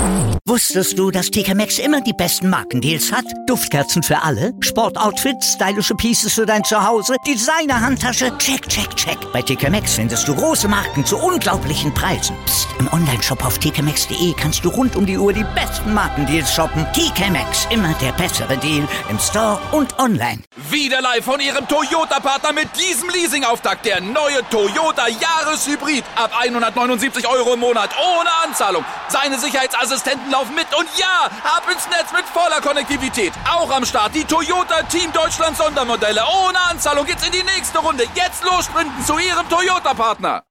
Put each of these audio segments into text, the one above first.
Wusstest du, dass TK Maxx immer die besten Markendeals hat? Duftkerzen für alle, Sportoutfits, stylische Pieces für dein Zuhause, Designer-Handtasche, check, check, check. Bei TK Maxx findest du große Marken zu unglaublichen Preisen. Psst. Im Onlineshop auf tkmaxx.de kannst du rund um die Uhr die besten Markendeals shoppen. TK Maxx, immer der bessere Deal im Store und online. Wieder live von Ihrem Toyota-Partner mit diesem Leasing-Auftakt. Der neue Toyota Jahreshybrid. Ab 179 € im Monat. Ohne Anzahlung. Seine Sicherheitsassistenten laufen mit. Und ja, ab ins Netz mit voller Konnektivität. Auch am Start die Toyota Team Deutschland Sondermodelle. Ohne Anzahlung geht's in die nächste Runde. Jetzt los sprinten zu Ihrem Toyota-Partner.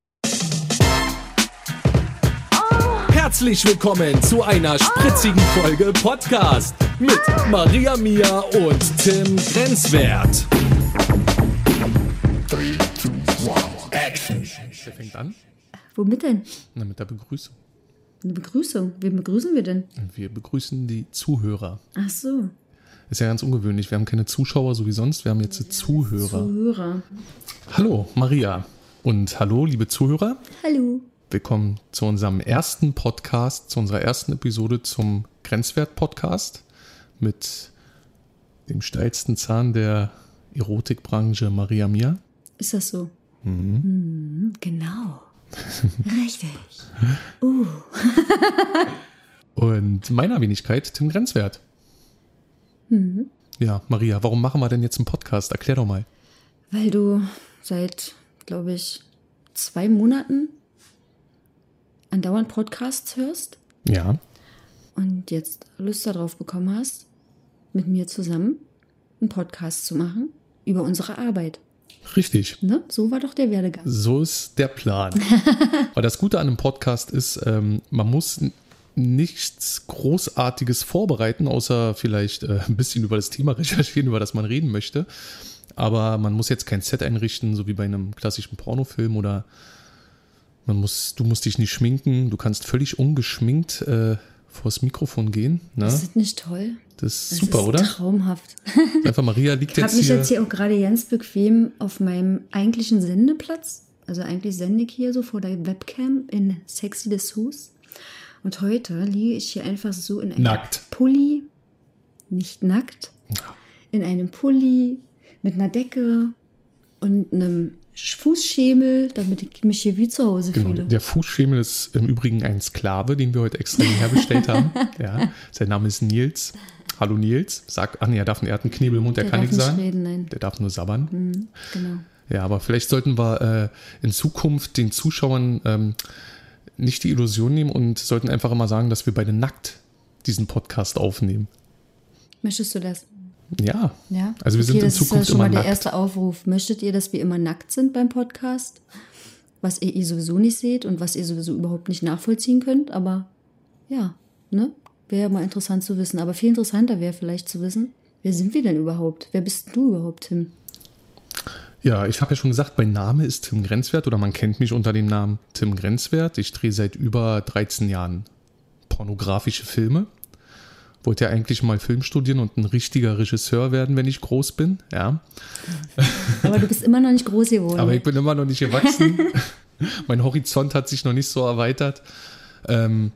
Herzlich willkommen zu einer spritzigen Folge Podcast mit Maria Mia und Tim Grenzwert. 3, 2, 1, Action. Wer fängt an? Womit denn? Na, mit der Begrüßung. Eine Begrüßung? Wen begrüßen wir denn? Wir begrüßen die Zuhörer. Ach so. Ist ja ganz ungewöhnlich. Wir haben keine Zuschauer, so wie sonst. Wir haben jetzt Zuhörer. Zuhörer. Hallo, Maria. Und hallo, liebe Zuhörer. Hallo. Willkommen zu unserem ersten Podcast, zu unserer ersten Episode zum Grenzwert-Podcast mit dem steilsten Zahn der Erotikbranche, Maria Mia. Ist das so? Genau. Richtig. Und meiner Wenigkeit, Tim Grenzwert. Ja, Maria, warum machen wir denn jetzt einen Podcast? Erklär doch mal. Weil du seit, glaube ich, 2 Monaten andauernd Podcasts hörst Ja. und jetzt Lust darauf bekommen hast, mit mir zusammen einen Podcast zu machen über unsere Arbeit. Richtig. Ne? So war doch der Werdegang. So ist der Plan. Weil das Gute an einem Podcast ist, man muss nichts Großartiges vorbereiten, außer vielleicht ein bisschen über das Thema recherchieren, über das man reden möchte. Aber man muss jetzt kein Set einrichten, so wie bei einem klassischen Pornofilm, oder du musst dich nicht schminken. Du kannst völlig ungeschminkt vors Mikrofon gehen. Ne? Ist das nicht toll? Das ist super, oder? Traumhaft. Einfach, Maria liegt Ich jetzt habe mich hier. jetzt hier auch gerade ganz bequem auf meinem eigentlichen Sendeplatz. Also eigentlich sende ich hier so vor der Webcam in Sexy Dessous. Und heute liege ich hier einfach so in einem Nackt. Pulli, nicht nackt, in einem Pulli mit einer Decke und einem Fußschemel, damit ich mich hier wie zu Hause Genau, fühle. der Fußschemel ist im Übrigen ein Sklave, den wir heute extra herbestellt haben. Ja, sein Name ist Nils. Hallo Nils. Er hat einen Knebel im Mund, der kann darf nichts sagen. reden, nein. Der darf nur sabbern. Genau. Ja, aber vielleicht sollten wir in Zukunft den Zuschauern nicht die Illusion nehmen und sollten einfach immer sagen, dass wir beide nackt diesen Podcast aufnehmen. Möchtest du das? Ja. Ja. Also wir sind in das Zukunft ist ja schon immer mal der nackt. erste Aufruf. Möchtet ihr, dass wir immer nackt sind beim Podcast? Was ihr sowieso nicht seht und was ihr sowieso überhaupt nicht nachvollziehen könnt. Aber ja, ne? Wäre ja mal interessant zu wissen. Aber viel interessanter wäre vielleicht zu wissen, wer sind wir denn überhaupt? Wer bist du überhaupt, Tim? Ja, ich habe ja schon gesagt, mein Name ist Tim Grenzwert oder man kennt mich unter dem Namen Tim Grenzwert. Ich drehe seit über 13 Jahren pornografische Filme. Wollte ja eigentlich mal Film studieren und ein richtiger Regisseur werden, wenn ich groß bin. Ja. Aber du bist immer noch nicht groß geworden. Aber ich bin immer noch nicht gewachsen. Mein Horizont hat sich noch nicht so erweitert. Bin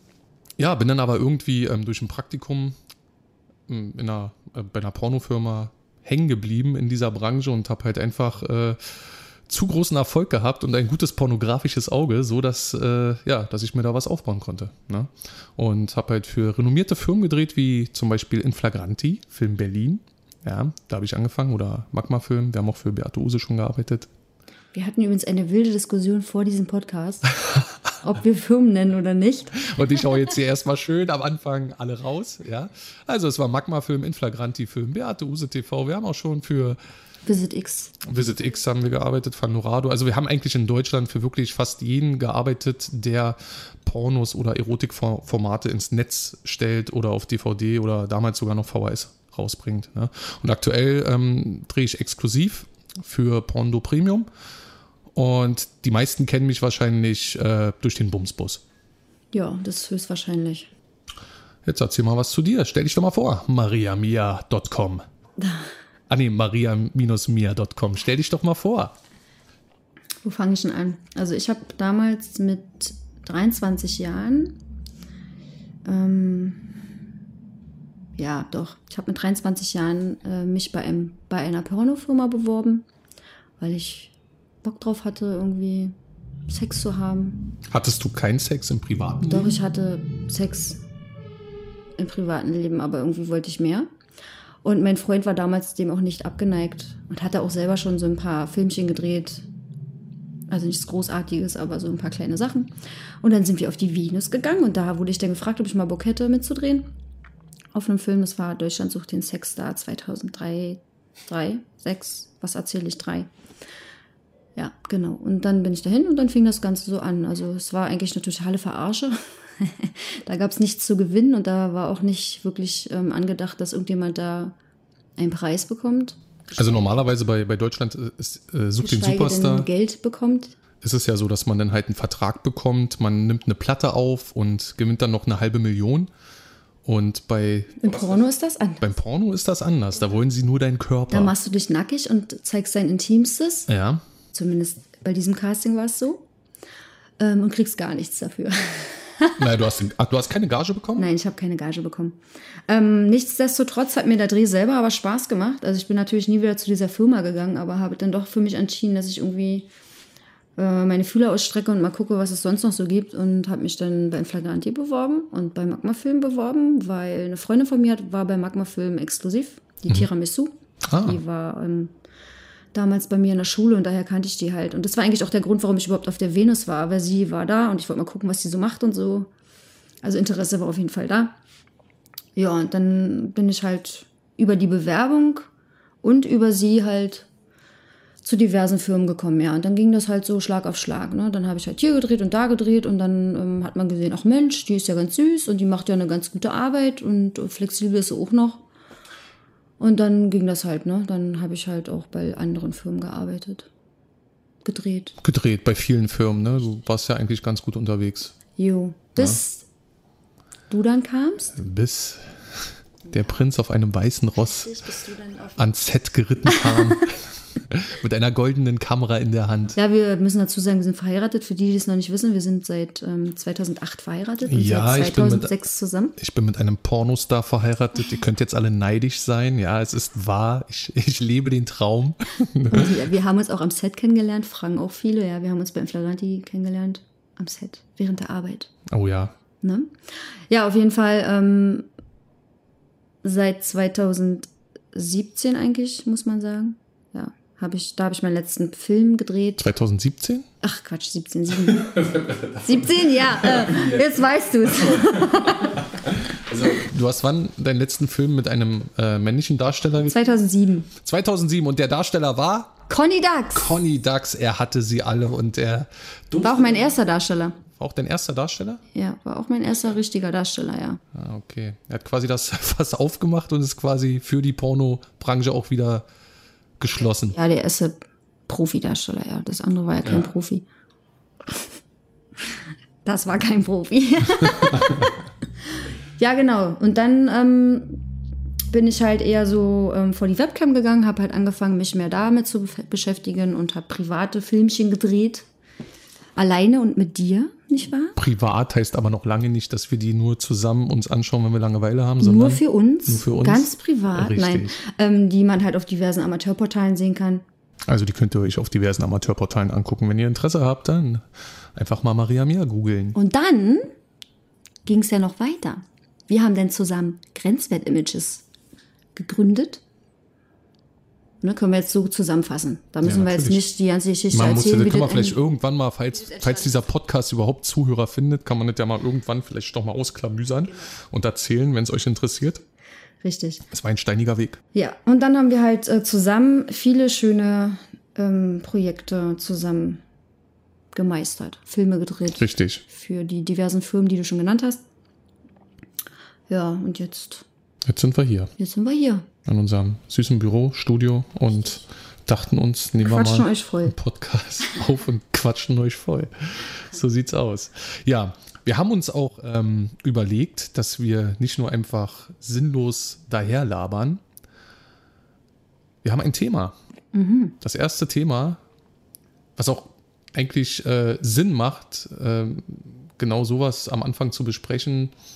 dann aber irgendwie durch ein Praktikum bei einer Pornofirma hängen geblieben in dieser Branche und habe halt einfach zu großen Erfolg gehabt und ein gutes pornografisches Auge, so dass ich mir da was aufbauen konnte. Ne? Und habe halt für renommierte Firmen gedreht, wie zum Beispiel Inflagranti, Film Berlin. Ja, da habe ich angefangen. Oder Magma Film. Wir haben auch für Beate Uhse schon gearbeitet. Wir hatten übrigens eine wilde Diskussion vor diesem Podcast, ob wir Firmen nennen oder nicht. Und ich hau jetzt hier erstmal schön am Anfang alle raus. Ja? Also es war Magma Film, Inflagranti Film, Beate Uhse TV. Wir haben auch schon für Visit X haben wir gearbeitet, Fanorado. Also wir haben eigentlich in Deutschland für wirklich fast jeden gearbeitet, der Pornos oder Erotikformate ins Netz stellt oder auf DVD oder damals sogar noch VHS rausbringt. Ne? Und aktuell drehe ich exklusiv für Porno Premium. Und die meisten kennen mich wahrscheinlich durch den Bumsbus. Ja, das ist höchstwahrscheinlich. Jetzt erzähl mal was zu dir. Stell dich doch mal vor. mariamia.com. maria-mia.com. Stell dich doch mal vor. Wo fange ich denn an? Also ich habe damals mit 23 Jahren Ja, doch. Ich habe mit 23 Jahren mich bei einer Pornofirma beworben, weil ich Bock drauf hatte, irgendwie Sex zu haben. Hattest du keinen Sex im privaten Leben? Doch, ich hatte Sex im privaten Leben, aber irgendwie wollte ich mehr. Und mein Freund war damals dem auch nicht abgeneigt und hatte auch selber schon so ein paar Filmchen gedreht. Also nichts Großartiges, aber so ein paar kleine Sachen. Und dann sind wir auf die Venus gegangen und da wurde ich dann gefragt, ob ich mal Bock hätte mitzudrehen. Auf einem Film, das war Deutschland sucht den Sexstar 2003, 6, was erzähle ich, 3. Ja, genau. Und dann bin ich dahin und dann fing das Ganze so an. Also es war eigentlich eine totale Verarsche. Da gab es nichts zu gewinnen und da war auch nicht wirklich angedacht, dass irgendjemand da einen Preis bekommt. Also normalerweise bei Deutschland sucht den Superstar. Denn Geld bekommt. Ist es ja so, dass man dann halt einen Vertrag bekommt, man nimmt eine Platte auf und gewinnt dann noch 500.000. Und im Porno ist das anders. Beim Porno ist das anders. Da wollen sie nur deinen Körper. Da machst du dich nackig und zeigst dein Intimstes. Ja. Zumindest bei diesem Casting war es so. Und kriegst gar nichts dafür. Nein, du hast keine Gage bekommen? Nein, ich habe keine Gage bekommen. Nichtsdestotrotz hat mir der Dreh selber aber Spaß gemacht. Also ich bin natürlich nie wieder zu dieser Firma gegangen, aber habe dann doch für mich entschieden, dass ich irgendwie meine Fühler ausstrecke und mal gucke, was es sonst noch so gibt. Und habe mich dann bei Inflagranti beworben und bei Magma Film beworben, weil eine Freundin von mir war bei Magma Film exklusiv, die Tiramisu. Die war damals bei mir in der Schule und daher kannte ich die halt. Und das war eigentlich auch der Grund, warum ich überhaupt auf der Venus war, weil sie war da und ich wollte mal gucken, was sie so macht und so. Also Interesse war auf jeden Fall da. Ja, und dann bin ich halt über die Bewerbung und über sie halt zu diversen Firmen gekommen, ja. Und dann ging das halt so Schlag auf Schlag, ne. Dann habe ich halt hier gedreht und da gedreht und dann hat man gesehen, ach Mensch, die ist ja ganz süß und die macht ja eine ganz gute Arbeit und flexibel ist sie auch noch. Und dann ging das halt, ne? Dann habe ich halt auch bei anderen Firmen gearbeitet. Gedreht, bei vielen Firmen, ne? Du warst ja eigentlich ganz gut unterwegs. Jo. Bis du dann kamst? Bis der Prinz auf einem weißen Ross Bist du dann auf ans Set geritten kam. Mit einer goldenen Kamera in der Hand. Ja, wir müssen dazu sagen, wir sind verheiratet. Für die, die es noch nicht wissen, wir sind seit 2008 verheiratet und Ja, seit 2006 zusammen. Ich bin mit einem Pornostar verheiratet. Ihr könnt jetzt alle neidisch sein. Ja, es ist wahr. Ich lebe den Traum. Und wir haben uns auch am Set kennengelernt, fragen auch viele. Ja, wir haben uns beim Flagranti kennengelernt am Set, während der Arbeit. Oh ja. Ne? Ja, auf jeden Fall seit 2017 eigentlich, muss man sagen. Ja, da habe ich meinen letzten Film gedreht. 2017? Ach Quatsch, 17. 17, ja, jetzt weißt du es. Also, du hast wann deinen letzten Film mit einem männlichen Darsteller gedreht? 2007. 2007 und der Darsteller war? Conny Dax. Conny Dax, er hatte sie alle und er War auch mein erster Darsteller. War auch dein erster Darsteller? Ja, war auch mein erster richtiger Darsteller, ja. Ah, okay. Er hat quasi das Fass aufgemacht und ist quasi für die Pornobranche auch wieder geschlossen. Ja, der erste Profi-Darsteller, ja. Das andere war ja kein Profi. Das war kein Profi. Ja, genau. Und dann bin ich halt eher so vor die Webcam gegangen, habe halt angefangen, mich mehr damit zu beschäftigen und habe private Filmchen gedreht. Alleine und mit dir, nicht wahr? Privat heißt aber noch lange nicht, dass wir die nur zusammen uns anschauen, wenn wir Langeweile haben, sondern nur für uns, ganz privat. Richtig. Nein, die man halt auf diversen Amateurportalen sehen kann. Also die könnt ihr euch auf diversen Amateurportalen angucken. Wenn ihr Interesse habt, dann einfach mal Maria Mia googeln. Und dann ging es ja noch weiter. Wir haben dann zusammen Grenzwert-Images gegründet. Ne, können wir jetzt so zusammenfassen. Da müssen wir jetzt nicht die ganze Geschichte erzählen. Kann man vielleicht irgendwann mal, falls dieser Podcast überhaupt Zuhörer findet, kann man das ja mal irgendwann vielleicht doch mal ausklamüsern und erzählen, wenn es euch interessiert. Richtig. Es war ein steiniger Weg. Ja, und dann haben wir halt zusammen viele schöne Projekte zusammen gemeistert. Filme gedreht. Richtig. Für die diversen Firmen, die du schon genannt hast. Ja, und jetzt sind wir hier. Jetzt sind wir hier. An unserem süßen Büro, Studio und dachten uns, nehmen wir mal einen Podcast auf und quatschen euch voll. So sieht's aus. Ja, wir haben uns auch überlegt, dass wir nicht nur einfach sinnlos daherlabern. Wir haben ein Thema. Mhm. Das erste Thema, was auch eigentlich Sinn macht, genau sowas am Anfang zu besprechen,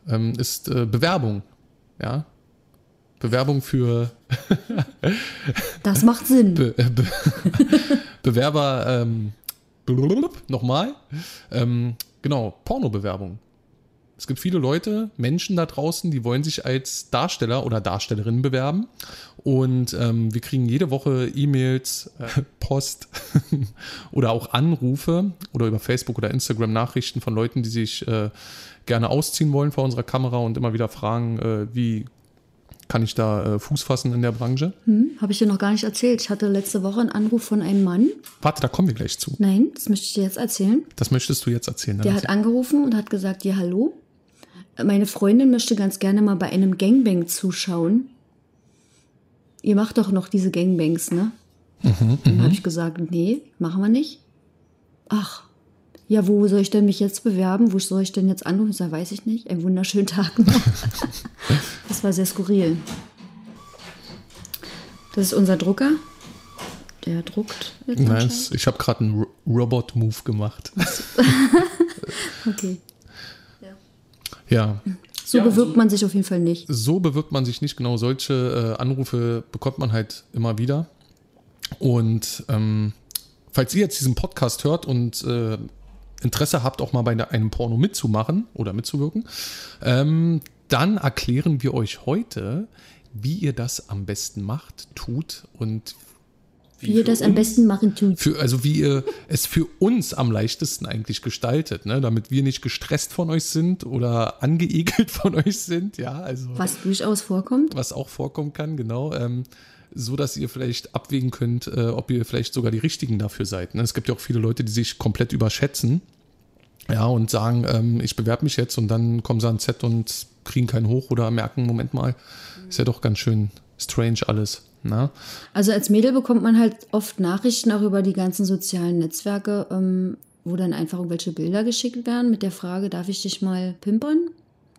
ist Bewerbung. Ja. Bewerbung für Das macht Sinn. Bewerber, nochmal, genau, Pornobewerbung. Es gibt viele Leute, Menschen da draußen, die wollen sich als Darsteller oder Darstellerin bewerben und wir kriegen jede Woche E-Mails, Post oder auch Anrufe oder über Facebook oder Instagram Nachrichten von Leuten, die sich gerne ausziehen wollen vor unserer Kamera und immer wieder fragen, wie kann ich da Fuß fassen in der Branche? Habe ich dir noch gar nicht erzählt. Ich hatte letzte Woche einen Anruf von einem Mann. Warte, da kommen wir gleich zu. Nein, das möchte ich dir jetzt erzählen. Das möchtest du jetzt erzählen. Der hat angerufen und hat gesagt, ja, hallo. Meine Freundin möchte ganz gerne mal bei einem Gangbang zuschauen. Ihr macht doch noch diese Gangbangs, ne? Dann habe ich gesagt, nee, machen wir nicht. Ach, ja, wo soll ich denn mich jetzt bewerben? Wo soll ich denn jetzt anrufen? Ich sage, weiß ich nicht. Einen wunderschönen Tag noch. Das war sehr skurril. Das ist unser Drucker. Der druckt jetzt. Nice. Ich habe gerade einen Robot-Move gemacht. Okay. Ja. So bewirbt man sich auf jeden Fall nicht. So bewirbt man sich nicht. Genau, solche Anrufe bekommt man halt immer wieder. Und falls ihr jetzt diesen Podcast hört und Interesse habt, auch mal bei einem Porno mitzumachen oder mitzuwirken, dann erklären wir euch heute, wie ihr das am besten macht, tut und wie ihr das am besten machen tut. Also wie ihr es für uns am leichtesten eigentlich gestaltet, ne? Damit wir nicht gestresst von euch sind oder angeekelt von euch sind. Ja, also, was durchaus vorkommt. Was auch vorkommen kann, genau. So, dass ihr vielleicht abwägen könnt, ob ihr vielleicht sogar die Richtigen dafür seid. Ne? Es gibt ja auch viele Leute, die sich komplett überschätzen. Ja, und sagen, ich bewerbe mich jetzt und dann kommen sie ans Set und kriegen keinen hoch oder merken, Moment mal, ist ja doch ganz schön strange alles. Na? Also als Mädel bekommt man halt oft Nachrichten auch über die ganzen sozialen Netzwerke, wo dann einfach irgendwelche Bilder geschickt werden mit der Frage, darf ich dich mal pimpern?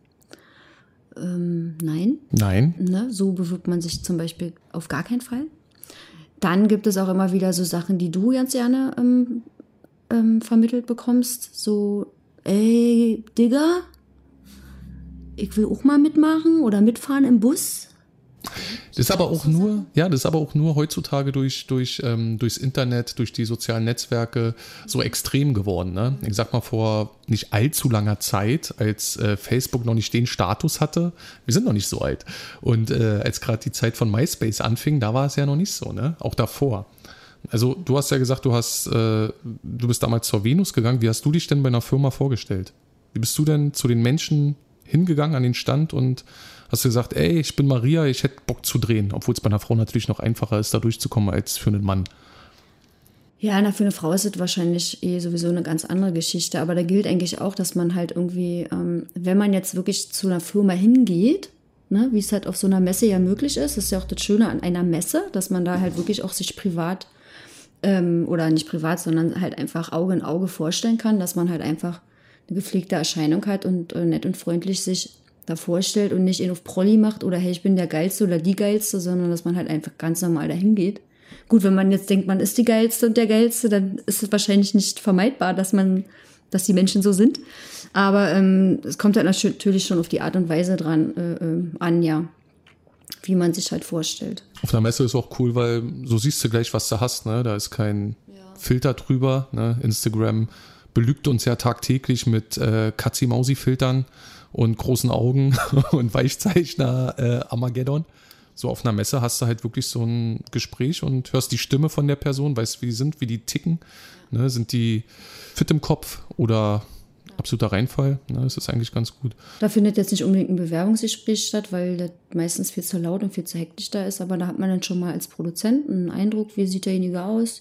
Nein. Nein. Ne? So bewirbt man sich zum Beispiel auf gar keinen Fall. Dann gibt es auch immer wieder so Sachen, die du ganz gerne vermittelt bekommst. So, ey, Digga, ich will auch mal mitmachen oder mitfahren im Bus. Das ist aber auch nur heutzutage durchs Internet, durch die sozialen Netzwerke so extrem geworden. Ne? Ich sag mal, vor nicht allzu langer Zeit, als Facebook noch nicht den Status hatte, wir sind noch nicht so alt, und als gerade die Zeit von MySpace anfing, da war es ja noch nicht so, ne? Auch davor. Also du hast ja gesagt, du bist damals zur Venus gegangen. Wie hast du dich denn bei einer Firma vorgestellt? Wie bist du denn zu den Menschen hingegangen an den Stand und hast du gesagt, ey, ich bin Maria, ich hätte Bock zu drehen, obwohl es bei einer Frau natürlich noch einfacher ist, da durchzukommen als für einen Mann. Ja, für eine Frau ist es wahrscheinlich sowieso eine ganz andere Geschichte, aber da gilt eigentlich auch, dass man halt irgendwie, wenn man jetzt wirklich zu einer Firma hingeht, ne, wie es halt auf so einer Messe ja möglich ist, das ist ja auch das Schöne an einer Messe, dass man da halt wirklich auch sich privat, oder nicht privat, sondern halt einfach Auge in Auge vorstellen kann, dass man halt einfach eine gepflegte Erscheinung hat und nett und freundlich sich da vorstellt und nicht ihn auf Prolli macht oder hey, ich bin der Geilste oder die Geilste, sondern dass man halt einfach ganz normal dahin geht. Gut, wenn man jetzt denkt, man ist die Geilste und der Geilste, dann ist es wahrscheinlich nicht vermeidbar, dass die Menschen so sind. Aber es kommt halt natürlich schon auf die Art und Weise an, ja, wie man sich halt vorstellt. Auf einer Messe ist auch cool, weil so siehst du gleich, was du hast, ne? Da ist kein Filter drüber, ne? Instagram belügt uns ja tagtäglich mit Katzi-Mausi-Filtern und großen Augen und Weichzeichner Armageddon. So auf einer Messe hast du halt wirklich so ein Gespräch und hörst die Stimme von der Person, weißt, wie die sind, wie die ticken. Ne? Sind die fit im Kopf oder absoluter Reinfall? Ne? Das ist eigentlich ganz gut. Da findet jetzt nicht unbedingt ein Bewerbungsgespräch statt, weil das meistens viel zu laut und viel zu hektisch da ist. Aber da hat man dann schon mal als Produzent einen Eindruck, wie sieht derjenige aus?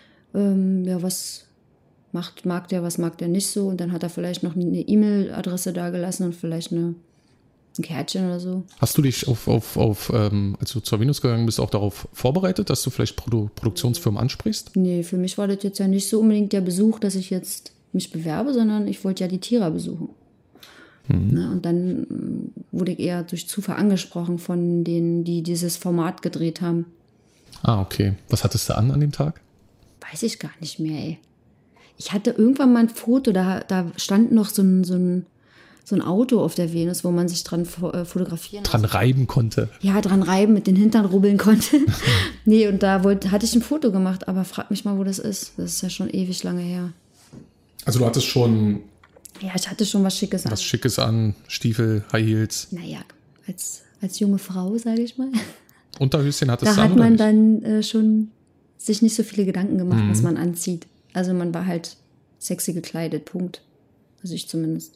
Was mag der, was mag der nicht so? Und dann hat er vielleicht noch eine E-Mail-Adresse da gelassen und vielleicht ein Kärtchen oder so. Hast du dich als du zur Venus gegangen bist, auch darauf vorbereitet, dass du vielleicht Produktionsfirmen ansprichst? Nee, für mich war das jetzt ja nicht so unbedingt der Besuch, dass ich jetzt mich bewerbe, sondern ich wollte ja die Tierer besuchen. Ne, und dann wurde ich eher durch Zufall angesprochen von denen, die dieses Format gedreht haben. Ah, okay. Was hattest du an dem Tag? Weiß ich gar nicht mehr, ey. Ich hatte irgendwann mal ein Foto, da stand noch so ein so ein Auto auf der Venus, wo man sich dran fotografieren Dran reiben konnte. Ja, dran reiben, mit den Hintern rubbeln konnte. Nee, und da hatte ich ein Foto gemacht, aber frag mich mal, wo das ist. Das ist ja schon ewig lange her. Also du hattest schon Ja, ich hatte schon was Schickes an. was Schickes an, Stiefel, High Heels. Naja, als junge Frau, sage ich mal. Unterhöschen hattest Da du an, hat oder man nicht? dann schon sich nicht so viele Gedanken gemacht, was man anzieht. Also man war halt sexy gekleidet, Punkt. Also ich zumindest.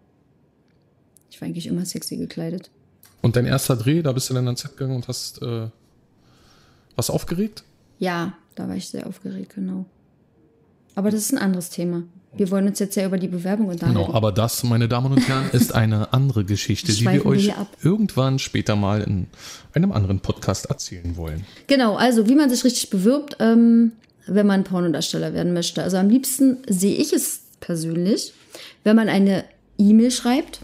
Ich war eigentlich immer sexy gekleidet. Und dein erster Dreh, da bist du dann ans Set gegangen und hast was aufgeregt? Ja, da war ich sehr aufgeregt, genau. Aber das ist ein anderes Thema. Wir wollen uns jetzt ja über die Bewerbung unterhalten. Genau, aber das, meine Damen und Herren, ist eine andere Geschichte, die wir Schweifen wir euch hier ab. irgendwann später mal in einem anderen Podcast erzählen wollen. Genau, also wie man sich richtig bewirbt, wenn man Pornodarsteller werden möchte. Also am liebsten sehe ich es persönlich, wenn man eine E-Mail schreibt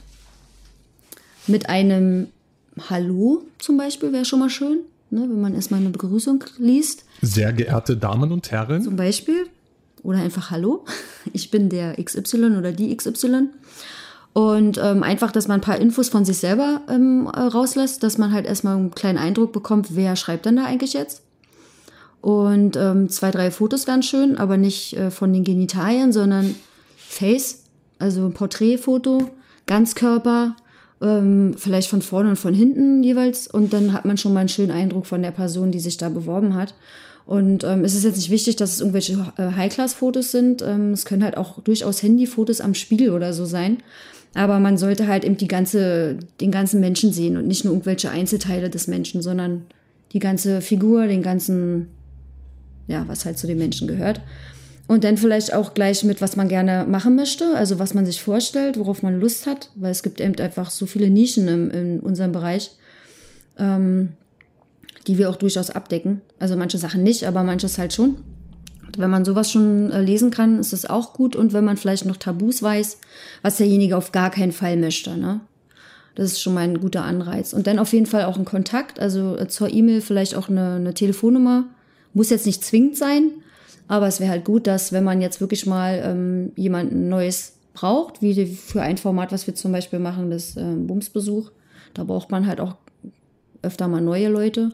mit einem Hallo zum Beispiel, wäre schon mal schön, ne, wenn man erstmal eine Begrüßung liest. Sehr geehrte Damen und Herren. Zum Beispiel. Oder einfach Hallo, ich bin der XY oder die XY. Und einfach, dass man ein paar Infos von sich selber rauslässt, dass man halt erstmal einen kleinen Eindruck bekommt, wer schreibt denn da eigentlich jetzt. Und 2, 3 Fotos ganz schön, aber nicht von den Genitalien, sondern Face, also ein Porträtfoto, Ganzkörper, vielleicht von vorne und von hinten jeweils. Und dann hat man schon mal einen schönen Eindruck von der Person, die sich da beworben hat. Und es ist jetzt nicht wichtig, dass es irgendwelche High-Class-Fotos sind. Es können halt auch durchaus Handyfotos am Spiegel oder so sein. Aber man sollte halt eben den ganzen Menschen sehen und nicht nur irgendwelche Einzelteile des Menschen, sondern die ganze Figur, den ganzen, ja, was halt zu dem Menschen gehört. Und dann vielleicht auch gleich mit, was man gerne machen möchte, also was man sich vorstellt, worauf man Lust hat, weil es gibt eben einfach so viele Nischen in unserem Bereich, die wir auch durchaus abdecken. Also manche Sachen nicht, aber manches halt schon. Und wenn man sowas schon lesen kann, ist es auch gut. Und wenn man vielleicht noch Tabus weiß, was derjenige auf gar keinen Fall möchte, ne? Das ist schon mal ein guter Anreiz. Und dann auf jeden Fall auch ein Kontakt, also zur E-Mail vielleicht auch eine Telefonnummer. Muss jetzt nicht zwingend sein, aber es wäre halt gut, dass wenn man jetzt wirklich mal jemanden Neues braucht, wie für ein Format, was wir zum Beispiel machen, das Bumsbesuch, da braucht man halt auch öfter mal neue Leute,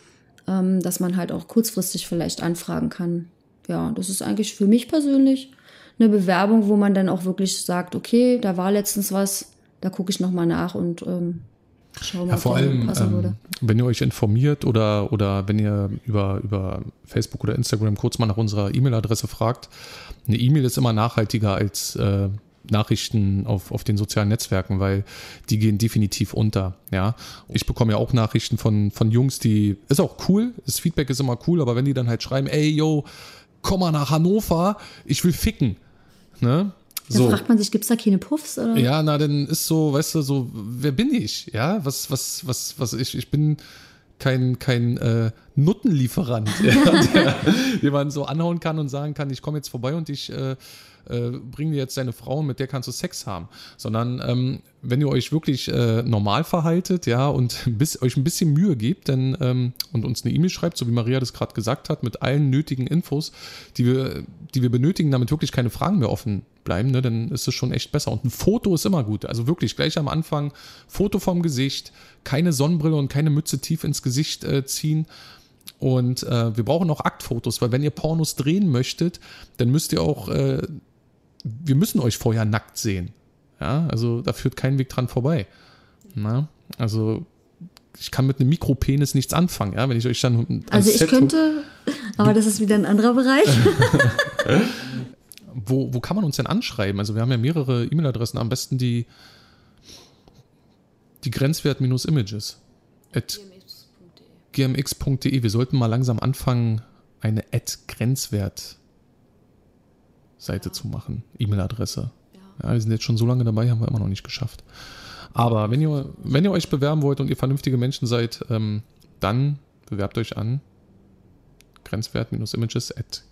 dass man halt auch kurzfristig vielleicht anfragen kann. Ja, das ist eigentlich für mich persönlich eine Bewerbung, wo man dann auch wirklich sagt, okay, da war letztens was, da gucke ich nochmal nach und schau mal, Ja, vor ob der allem, passen würde. wenn ihr euch informiert oder wenn ihr über Facebook oder Instagram kurz mal nach unserer E-Mail-Adresse fragt, eine E-Mail ist immer nachhaltiger als Nachrichten auf den sozialen Netzwerken, weil die gehen definitiv unter. Ja, ich bekomme ja auch Nachrichten von Jungs, die, ist auch cool, das Feedback ist immer cool, aber wenn die dann halt schreiben, ey, yo, komm mal nach Hannover, ich will ficken. Ne? Da So. fragt man sich, gibt's da keine Puffs? Oder? Ja, na, dann ist so, weißt du, so, wer bin ich? Ja, was ich bin kein Nuttenlieferant, den man so anhauen kann und sagen kann, ich komme jetzt vorbei und ich bring dir jetzt deine Frau, mit der kannst du Sex haben. Sondern wenn ihr euch wirklich normal verhaltet, ja, und euch ein bisschen Mühe gebt, dann und uns eine E-Mail schreibt, so wie Maria das gerade gesagt hat, mit allen nötigen Infos, die wir benötigen, damit wirklich keine Fragen mehr offen bleiben, ne, dann ist es schon echt besser. Und ein Foto ist immer gut. Also wirklich gleich am Anfang Foto vom Gesicht, keine Sonnenbrille und keine Mütze tief ins Gesicht ziehen. Und wir brauchen auch Aktfotos, weil wenn ihr Pornos drehen möchtet, dann müsst ihr auch, wir müssen euch vorher nackt sehen. Ja, also da führt kein Weg dran vorbei. Na, also ich kann mit einem Mikropenis nichts anfangen, ja, wenn ich euch dann Also ich könnte, aber das ist wieder ein anderer Bereich. Wo kann man uns denn anschreiben? Also wir haben ja mehrere E-Mail-Adressen, am besten die Grenzwert-Images @gmx.de. Wir sollten mal langsam anfangen, eine @Grenzwert-Seite zu machen, E-Mail-Adresse. Ja, wir sind jetzt schon so lange dabei, haben wir immer noch nicht geschafft. Aber wenn ihr euch bewerben wollt und ihr vernünftige Menschen seid, dann bewerbt euch an Grenzwert-Images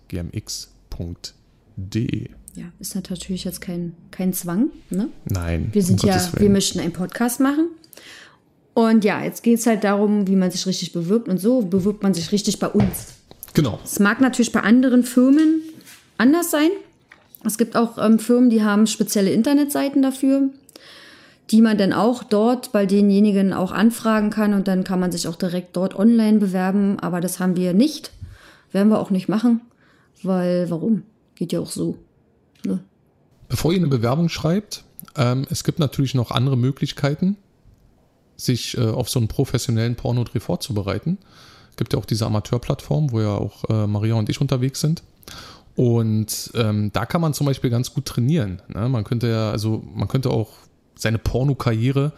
@gmx.de. Ja, ist natürlich jetzt kein Zwang, ne? Nein. Wir sind um Gottes Willen. wir möchten einen Podcast machen. Und ja, jetzt geht es halt darum, wie man sich richtig bewirbt. Und so bewirbt man sich richtig bei uns. Genau. Es mag natürlich bei anderen Firmen anders sein. Es gibt auch Firmen, die haben spezielle Internetseiten dafür. die man dann auch dort bei denjenigen auch anfragen kann und dann kann man sich auch direkt dort online bewerben. Aber das haben wir nicht. Werden wir auch nicht machen, weil warum? Geht ja auch so. Ne? Bevor ihr eine Bewerbung schreibt, es gibt natürlich noch andere Möglichkeiten, sich auf so einen professionellen Pornodreh vorzubereiten. Es gibt ja auch diese Amateurplattform, wo ja auch Maria und ich unterwegs sind. Und da kann man zum Beispiel ganz gut trainieren. Ne? Man könnte auch seine Pornokarriere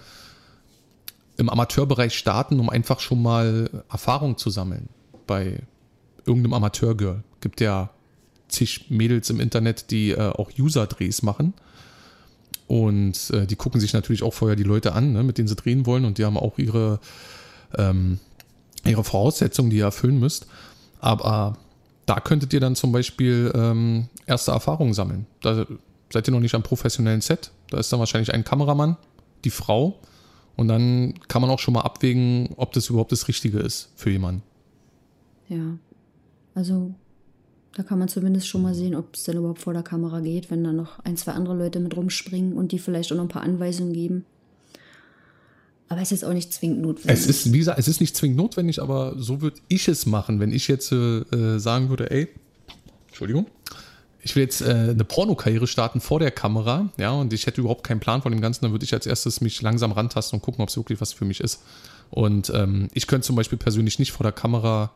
im Amateurbereich starten, um einfach schon mal Erfahrung zu sammeln bei irgendeinem Amateurgirl. Gibt ja zig Mädels im Internet, die auch User-Drehs machen. Und die gucken sich natürlich auch vorher die Leute an, ne, mit denen sie drehen wollen. Und die haben auch ihre Voraussetzungen, die ihr erfüllen müsst. Aber da könntet ihr dann zum Beispiel erste Erfahrungen sammeln. Da seid ihr noch nicht am professionellen Set. Da ist dann wahrscheinlich ein Kameramann, die Frau. Und dann kann man auch schon mal abwägen, ob das überhaupt das Richtige ist für jemanden. Ja, also da kann man zumindest schon mal sehen, ob es denn überhaupt vor der Kamera geht, wenn da noch 1, 2 andere Leute mit rumspringen und die vielleicht auch noch ein paar Anweisungen geben. Aber es ist auch nicht zwingend notwendig. Es ist, wie gesagt, es ist nicht zwingend notwendig, aber so würde ich es machen, wenn ich jetzt sagen würde, ey, Entschuldigung, ich will jetzt eine Pornokarriere starten vor der Kamera, ja, und ich hätte überhaupt keinen Plan von dem Ganzen, dann würde ich als erstes mich langsam rantasten und gucken, ob es wirklich was für mich ist. Und ich könnte zum Beispiel persönlich nicht vor der Kamera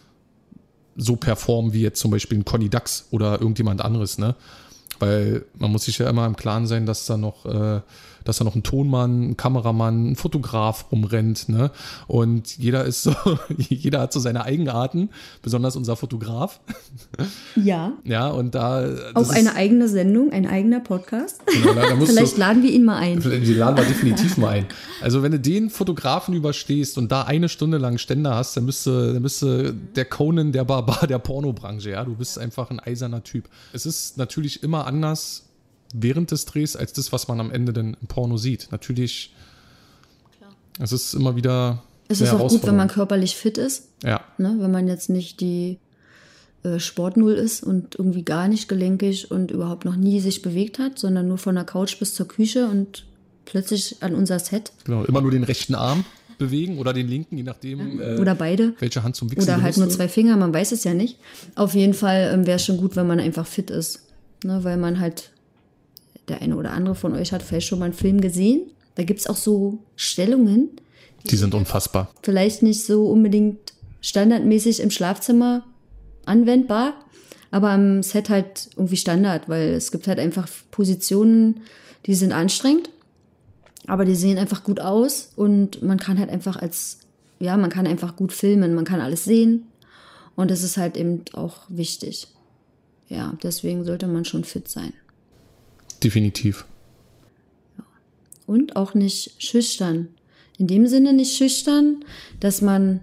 so performen wie jetzt zum Beispiel ein Conny Dax oder irgendjemand anderes, ne? Weil man muss sich ja immer im Klaren sein, dass da noch ein Tonmann, ein Kameramann, ein Fotograf rumrennt, ne? Und jeder hat so seine Eigenarten, besonders unser Fotograf. Ja. Ja, und da. Auch eine eigene Sendung, ein eigener Podcast. Genau, Vielleicht laden wir ihn mal ein. Die laden wir definitiv mal ein. Also wenn du den Fotografen überstehst und da 1 Stunde lang Ständer hast, dann bist du der Conan der Barbar der Pornobranche, ja. Du bist einfach ein eiserner Typ. Es ist natürlich immer anders während des Drehs als das, was man am Ende dann im Porno sieht. Natürlich, klar. Es ist immer wieder es ist auch gut, wenn man körperlich fit ist. Ja. Ne? Wenn man jetzt nicht die Sportnull ist und irgendwie gar nicht gelenkig und überhaupt noch nie sich bewegt hat, sondern nur von der Couch bis zur Küche und plötzlich an unser Set. Genau, immer nur den rechten Arm bewegen oder den linken, je nachdem. Oder beide. Welche Hand zum Wichsen. Oder halt nur 2 Finger, man weiß es ja nicht. Auf jeden Fall wäre es schon gut, wenn man einfach fit ist. Ne? Weil man halt, der eine oder andere von euch hat vielleicht schon mal einen Film gesehen. Da gibt es auch so Stellungen. Die sind unfassbar. Vielleicht nicht so unbedingt standardmäßig im Schlafzimmer anwendbar, aber am Set halt irgendwie Standard, weil es gibt halt einfach Positionen, die sind anstrengend, aber die sehen einfach gut aus und man kann halt einfach man kann einfach gut filmen, man kann alles sehen und das ist halt eben auch wichtig. Ja, deswegen sollte man schon fit sein. Definitiv. Ja. Und auch nicht schüchtern. In dem Sinne nicht schüchtern, dass man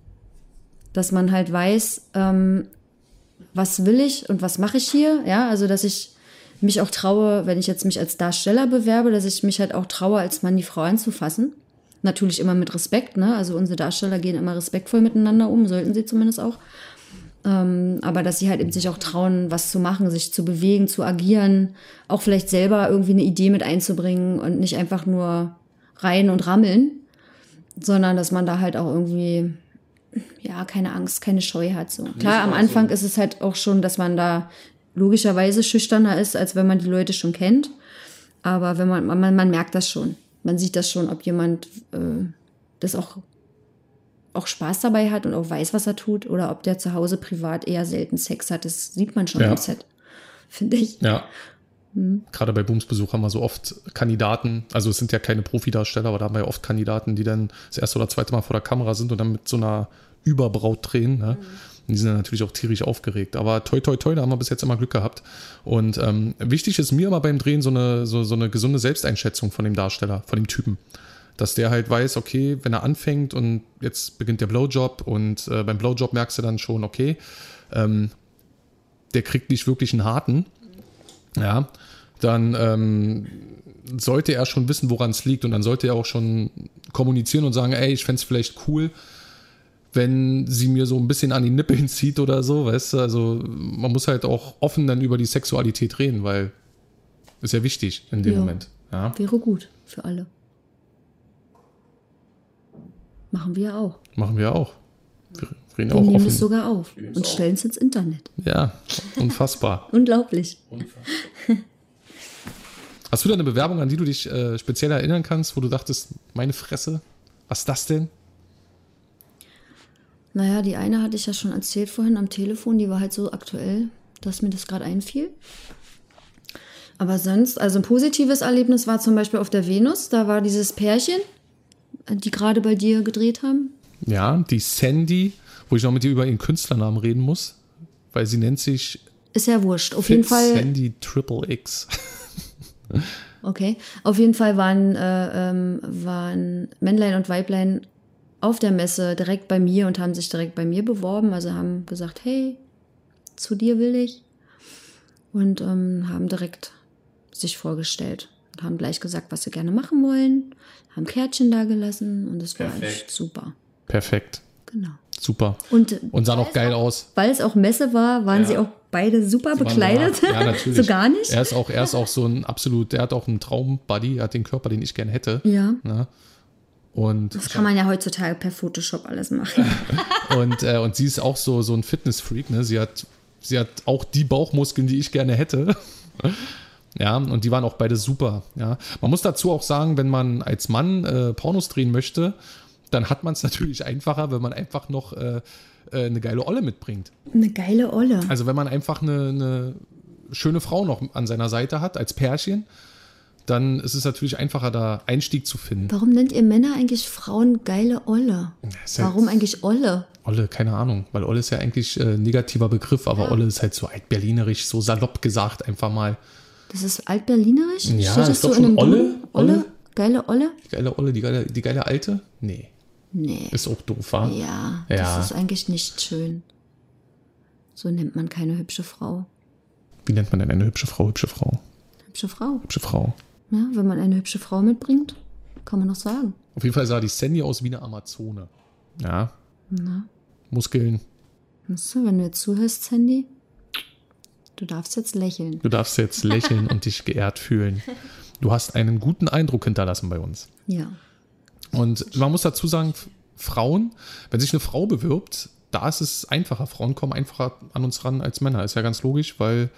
halt weiß, was will ich und was mache ich hier. Ja, also dass ich mich auch traue, wenn ich jetzt mich als Darsteller bewerbe, dass ich mich halt auch traue, als Mann die Frau anzufassen. Natürlich immer mit Respekt, ne? Also unsere Darsteller gehen immer respektvoll miteinander um, sollten sie zumindest auch. Aber dass sie halt eben sich auch trauen, was zu machen, sich zu bewegen, zu agieren, auch vielleicht selber irgendwie eine Idee mit einzubringen und nicht einfach nur rein und rammeln, sondern dass man da halt auch irgendwie, ja, keine Angst, keine Scheu hat. So. Klar, am Anfang ist es halt auch schon, dass man da logischerweise schüchterner ist, als wenn man die Leute schon kennt. Aber wenn man merkt das schon. Man sieht das schon, ob jemand das auch Spaß dabei hat und auch weiß, was er tut, oder ob der zu Hause privat eher selten Sex hat. Das sieht man schon am Set, finde ich. Ja. Gerade bei Boomsbesuch haben wir so oft Kandidaten, also es sind ja keine Profidarsteller, aber da haben wir ja oft Kandidaten, die dann das erste oder zweite Mal vor der Kamera sind und dann mit so einer Überbraut drehen. Ne? Und die sind dann natürlich auch tierisch aufgeregt. Aber toi, toi, toi, da haben wir bis jetzt immer Glück gehabt. Und wichtig ist mir immer beim Drehen so eine gesunde Selbsteinschätzung von dem Darsteller, von dem Typen. Dass der halt weiß, okay, wenn er anfängt und jetzt beginnt der Blowjob und beim Blowjob merkst du dann schon, okay, der kriegt nicht wirklich einen harten, ja, dann sollte er schon wissen, woran es liegt und dann sollte er auch schon kommunizieren und sagen, ey, ich fände es vielleicht cool, wenn sie mir so ein bisschen an die Nippeln zieht oder so, weißt du, also man muss halt auch offen dann über die Sexualität reden, weil ist ja wichtig in dem Moment. Ja. Wäre gut für alle. Machen wir auch. Machen wir auch. Wir reden Wir auch nehmen offen. es sogar auf und stellen es ins Internet. Ja, unfassbar. Unglaublich. Hast du da eine Bewerbung, an die du dich speziell erinnern kannst, wo du dachtest, meine Fresse, was ist das denn? Naja, die eine hatte ich ja schon erzählt vorhin am Telefon, die war halt so aktuell, dass mir das gerade einfiel. Aber sonst, also ein positives Erlebnis war zum Beispiel auf der Venus, da war dieses Pärchen, die gerade bei dir gedreht haben. Ja, die Sandy, wo ich noch mit dir über ihren Künstlernamen reden muss, weil sie nennt sich Ist ja wurscht. Auf jeden Fall. Sandy Triple X. Okay. Auf jeden Fall waren Männlein und Weiblein auf der Messe direkt bei mir und haben sich direkt bei mir beworben. Also haben gesagt, hey, zu dir will ich. Und haben direkt sich vorgestellt. Und haben gleich gesagt, was sie gerne machen wollen. Haben Kärtchen da gelassen und es war echt super. Perfekt. Genau. Super. Und sah noch geil aus. weil es auch Messe war, waren sie auch beide super bekleidet. Ja, natürlich. So gar nicht. Er ist auch so ein der hat auch einen Traumbody, er hat den Körper, den ich gern hätte. Ja. Ne? Und Das kann man ja heutzutage per Photoshop alles machen. und sie ist auch so ein Fitnessfreak, ne? Sie hat auch die Bauchmuskeln, die ich gerne hätte. Ja, und die waren auch beide super. Ja. Man muss dazu auch sagen, wenn man als Mann Pornos drehen möchte, dann hat man es natürlich einfacher, wenn man einfach noch eine geile Olle mitbringt. Eine geile Olle. Also wenn man einfach eine schöne Frau noch an seiner Seite hat, als Pärchen, dann ist es natürlich einfacher, da Einstieg zu finden. Warum nennt ihr Männer eigentlich Frauen geile Olle? ist halt- Warum eigentlich Olle? Olle, keine Ahnung, weil Olle ist ja eigentlich ein negativer Begriff, aber Olle ist halt so altberlinerisch, so salopp gesagt einfach mal. Das ist altberlinerisch? Ja, Steht das ist doch so in schon einem Olle? Duden? Olle? Geile Olle? Die geile Olle, die geile Alte? Nee, Nee. ist auch doof, wa? Ja, Ja. das ist eigentlich nicht schön. So nennt man keine hübsche Frau. Wie nennt man denn eine hübsche Frau? Hübsche Frau. Hübsche Frau. Hübsche Frau. Ja, wenn man eine hübsche Frau mitbringt, kann man noch sagen. Auf jeden Fall sah die Sandy aus wie eine Amazone. Ja. Muskeln. Weißt du, wenn du jetzt zuhörst, Sandy, du darfst jetzt lächeln. Du darfst jetzt lächeln und dich geehrt fühlen. Du hast einen guten Eindruck hinterlassen bei uns. Ja. Und man muss dazu sagen, Frauen, wenn sich eine Frau bewirbt, da ist es einfacher. Frauen kommen einfacher an uns ran als Männer. Ist ja ganz logisch, weil,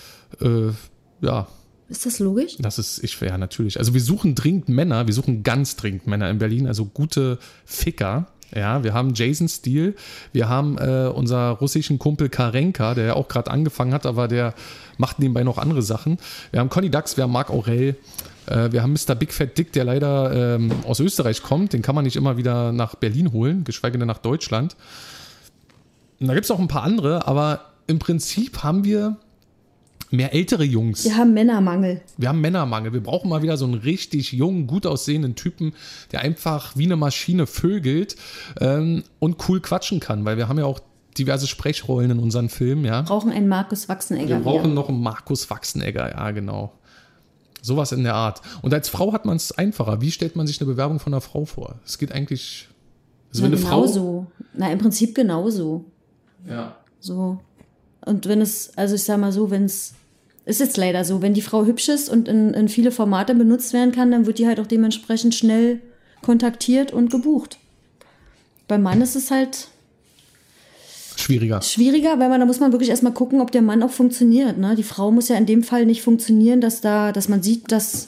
ja, Ist das logisch? ja, natürlich. Also wir suchen ganz dringend Männer in Berlin, also gute Ficker. Ja, wir haben Jason Steele, wir haben unser russischen Kumpel Karenka, der ja auch gerade angefangen hat, aber der macht nebenbei noch andere Sachen. Wir haben Conny Dax, wir haben Marc Aurel, wir haben Mr. Big Fat Dick, der leider aus Österreich kommt. Den kann man nicht immer wieder nach Berlin holen, geschweige denn nach Deutschland. Und da gibt es auch ein paar andere, aber im Prinzip haben wir mehr ältere Jungs. Wir haben Männermangel. Wir haben Männermangel. Wir brauchen mal wieder so einen richtig jungen, gut aussehenden Typen, der einfach wie eine Maschine vögelt und cool quatschen kann, weil wir haben ja auch diverse Sprechrollen in unseren Filmen, ja. Wir brauchen einen Markus Wachsenegger. Wir brauchen wieder. noch einen Markus Wachsenegger, ja, genau. Sowas in der Art. Und als Frau hat man es einfacher. Wie stellt man sich eine Bewerbung von einer Frau vor? Es geht eigentlich. Also wenn eine Frau. Genauso. Na, im Prinzip genauso. Ja. So. Und wenn es, also ich sag mal so, wenn es, ist jetzt leider so, wenn die Frau hübsch ist und in viele Formate benutzt werden kann, dann wird die halt auch dementsprechend schnell kontaktiert und gebucht. Beim Mann ist es halt Schwieriger. schwieriger, weil da muss man wirklich erstmal gucken, ob der Mann auch funktioniert. Ne? Die Frau muss ja in dem Fall nicht funktionieren, dass man sieht, dass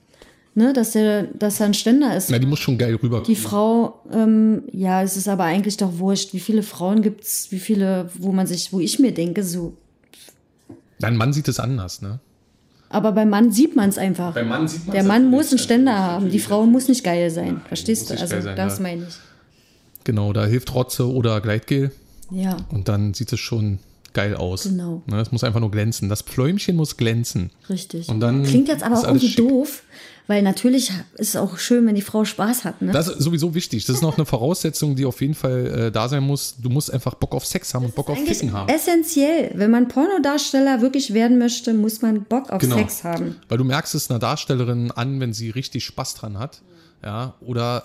er ein Ständer ist. Na, die muss schon geil rüberkommen. Die Frau, ja, es ist aber eigentlich doch wurscht. Wie viele Frauen gibt's, wo ich mir denke, so. Dein Mann sieht es anders, ne? Aber beim Mann sieht man es einfach. Beim Mann sieht man's Der Mann natürlich. muss einen Ständer haben. Die Frau muss nicht geil sein. Verstehst muss du? nicht Also, geil sein, das ja. meine ich. Genau, da hilft Rotze oder Gleitgel Ja, und dann sieht es schon geil aus. Genau. Ne, es muss einfach nur glänzen. Das Pfläumchen muss glänzen. richtig. Und dann Klingt jetzt aber ist auch alles irgendwie schick. doof, weil natürlich ist es auch schön, wenn die Frau Spaß hat. Ne? Das ist sowieso wichtig. Das ist noch eine Voraussetzung, die auf jeden Fall da sein muss. Du musst einfach Bock auf Sex haben und Bock auf Eigentlich Ficken haben. essentiell. Wenn man Pornodarsteller wirklich werden möchte, muss man Bock auf Genau. Sex haben. Weil du merkst es einer Darstellerin an, wenn sie richtig Spaß dran hat. Ja, oder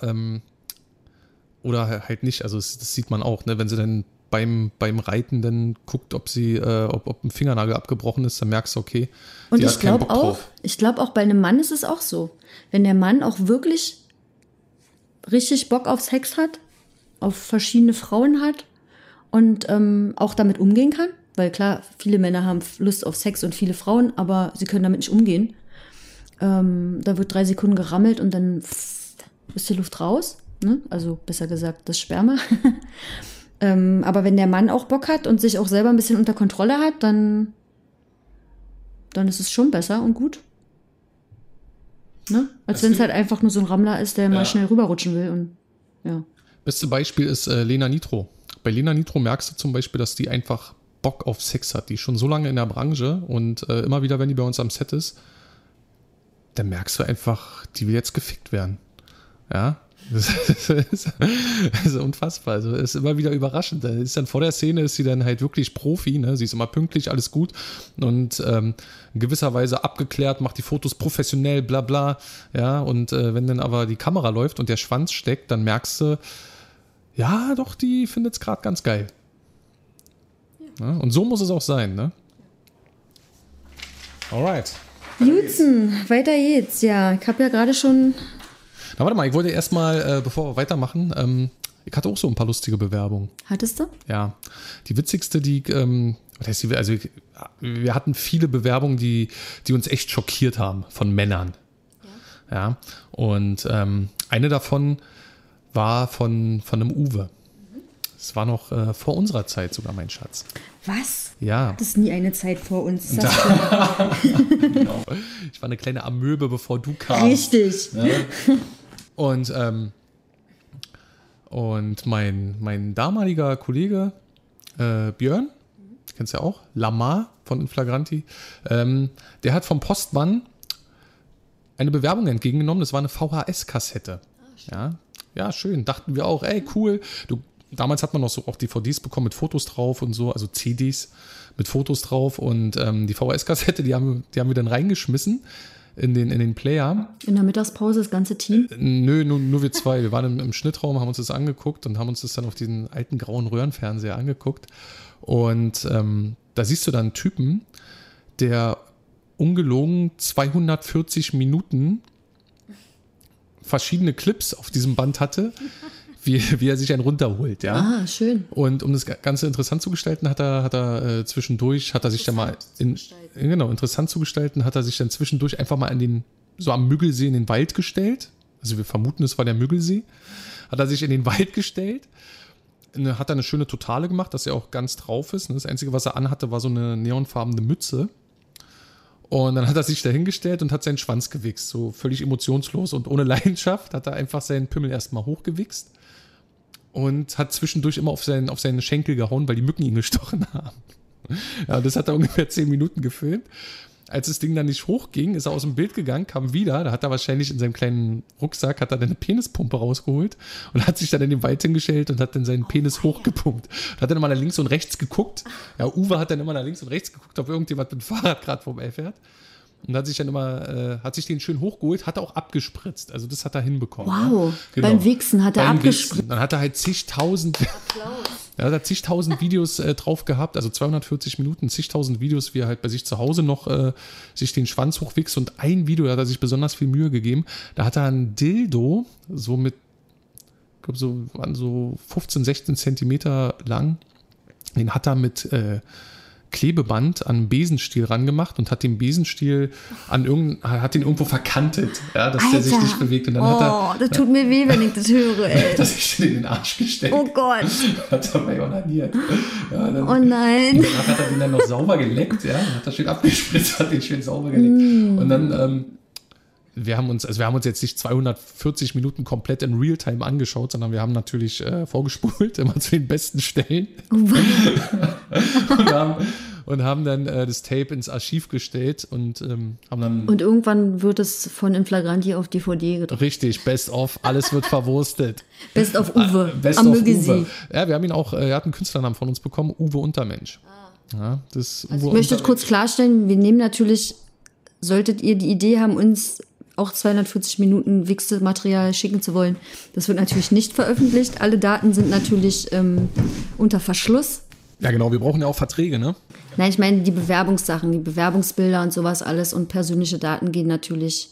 halt nicht. Also das sieht man auch, ne? Wenn sie dann beim Reiten dann guckt, ob ein Fingernagel abgebrochen ist, dann merkst du, okay, Und die ich hat keinen glaube Bock auch, drauf. bei einem Mann ist es auch so. Wenn der Mann auch wirklich richtig Bock auf Sex hat, auf verschiedene Frauen hat und auch damit umgehen kann. Weil klar, viele Männer haben Lust auf Sex und viele Frauen, aber sie können damit nicht umgehen. Da wird 3 Sekunden gerammelt und dann ist die Luft raus. Ne? Also besser gesagt, das Sperma. Aber wenn der Mann auch Bock hat und sich auch selber ein bisschen unter Kontrolle hat, dann ist es schon besser und gut. Ne? Als wenn es halt einfach nur so ein Rammler ist, der mal schnell rüberrutschen will. Und, ja. Beste Beispiel ist Lena Nitro. Bei Lena Nitro merkst du zum Beispiel, dass die einfach Bock auf Sex hat. Die ist schon so lange in der Branche und immer wieder, wenn die bei uns am Set ist, dann merkst du einfach, die will jetzt gefickt werden. Ja, das ist unfassbar. Also ist immer wieder überraschend. Da ist dann vor der Szene ist sie dann halt wirklich Profi, ne? Sie ist immer pünktlich, alles gut und in gewisser Weise abgeklärt, macht die Fotos professionell, bla bla. Ja, und wenn dann aber die Kamera läuft und der Schwanz steckt, dann merkst du, ja, doch, die findet es gerade ganz geil. Ja, und so muss es auch sein, ne? Alright. Jutzen, weiter geht's. Ja, ich habe ja gerade schon... Na, warte mal, ich wollte erstmal, bevor wir weitermachen, ich hatte auch so ein paar lustige Bewerbungen. Hattest du? Ja. Die witzigste, also wir hatten viele Bewerbungen, die uns echt schockiert haben von Männern. Ja. Und eine davon war von einem Uwe. Das war noch vor unserer Zeit sogar, mein Schatz. Was? Ja. Das ist nie eine Zeit vor uns. Ist das klar? Genau. Ich war eine kleine Amöbe, bevor du kamst. Richtig. Ja. Und mein damaliger Kollege Björn, kennst du ja auch, Lamar von Inflagranti, der hat vom Postmann eine Bewerbung entgegengenommen. Das war eine VHS-Kassette. Ja, schön. Dachten wir auch, ey, cool. Damals hat man noch so auch DVDs bekommen mit Fotos drauf und so, also CDs mit Fotos drauf. Und die VHS-Kassette, die haben wir dann reingeschmissen in den Player. In der Mittagspause das ganze Team? Nö, nur wir zwei. Wir waren im Schnittraum, haben uns das angeguckt und haben uns das dann auf diesen alten grauen Röhrenfernseher angeguckt. Und da siehst du dann einen Typen, der ungelogen 240 Minuten verschiedene Clips auf diesem Band hatte, wie er sich einen runterholt, ja. Ah, schön. Und um das Ganze interessant zu gestalten, hat er zwischendurch, hat er sich dann mal interessant zu gestalten, hat er sich dann zwischendurch einfach mal am Müggelsee in den Wald gestellt. Also wir vermuten, es war der Müggelsee. Hat er sich in den Wald gestellt, hat er eine schöne Totale gemacht, dass er auch ganz drauf ist. Das Einzige, was er anhatte, war so eine neonfarbene Mütze. Und dann hat er sich da hingestellt und hat seinen Schwanz gewichst, so völlig emotionslos und ohne Leidenschaft hat er einfach seinen Pimmel erstmal hochgewichst und hat zwischendurch immer auf seine Schenkel gehauen, weil die Mücken ihn gestochen haben. Ja, das hat er ungefähr 10 Minuten gefilmt. Als das Ding dann nicht hochging, ist er aus dem Bild gegangen, kam wieder, da hat er wahrscheinlich in seinem kleinen Rucksack, hat er dann eine Penispumpe rausgeholt und hat sich dann in den Wald hingestellt und hat dann seinen Penis hochgepumpt. Und hat dann immer nach links und rechts geguckt. Ja, Uwe hat dann immer nach links und rechts geguckt, ob irgendjemand mit dem Fahrrad gerade vorbeifährt. Und hat sich dann immer, hat sich den schön hochgeholt, hat er auch abgespritzt. Also das hat er hinbekommen. Wow, ja. Genau. Beim Wichsen hat er abgespritzt. Dann hat er halt zigtausend Videos drauf gehabt, also 240 Minuten, zigtausend Videos, wie er halt bei sich zu Hause noch sich den Schwanz hochwichst. Und ein Video, da hat er sich besonders viel Mühe gegeben. Da hat er ein Dildo, so mit, ich glaube, so 15, 16 Zentimeter lang. Den hat er mit Klebeband an einen Besenstiel rangemacht und hat den Besenstiel hat ihn irgendwo verkantet, ja, dass der sich nicht bewegt. Und dann hat er, das tut mir weh, wenn ich das höre, ey. Hat er sich in den Arsch gestellt. Oh Gott. Hat dabei onaniert. Ja, oh nein. Danach hat er den dann noch sauber geleckt, ja, hat er schön abgespritzt, hat den schön sauber geleckt. Und dann, wir haben uns jetzt nicht 240 Minuten komplett in Realtime angeschaut, sondern wir haben natürlich vorgespult, immer zu den besten Stellen. und haben dann das Tape ins Archiv gestellt und haben dann... Und irgendwann wird es von Inflagranti auf DVD gedruckt. Richtig, Best of, alles wird verwurstet. Best of Uwe, Best am of Müggelsee. Uwe. Ja, wir haben ihn auch, er hat einen Künstlernamen von uns bekommen, Uwe Untermensch. Ja, das Also ich möchte kurz klarstellen, wir nehmen natürlich, solltet ihr die Idee haben, uns auch 240 Minuten Wichse-Material schicken zu wollen. Das wird natürlich nicht veröffentlicht. Alle Daten sind natürlich unter Verschluss. Ja genau, wir brauchen ja auch Verträge, ne? Nein, ich meine die Bewerbungssachen, die Bewerbungsbilder und sowas alles und persönliche Daten gehen natürlich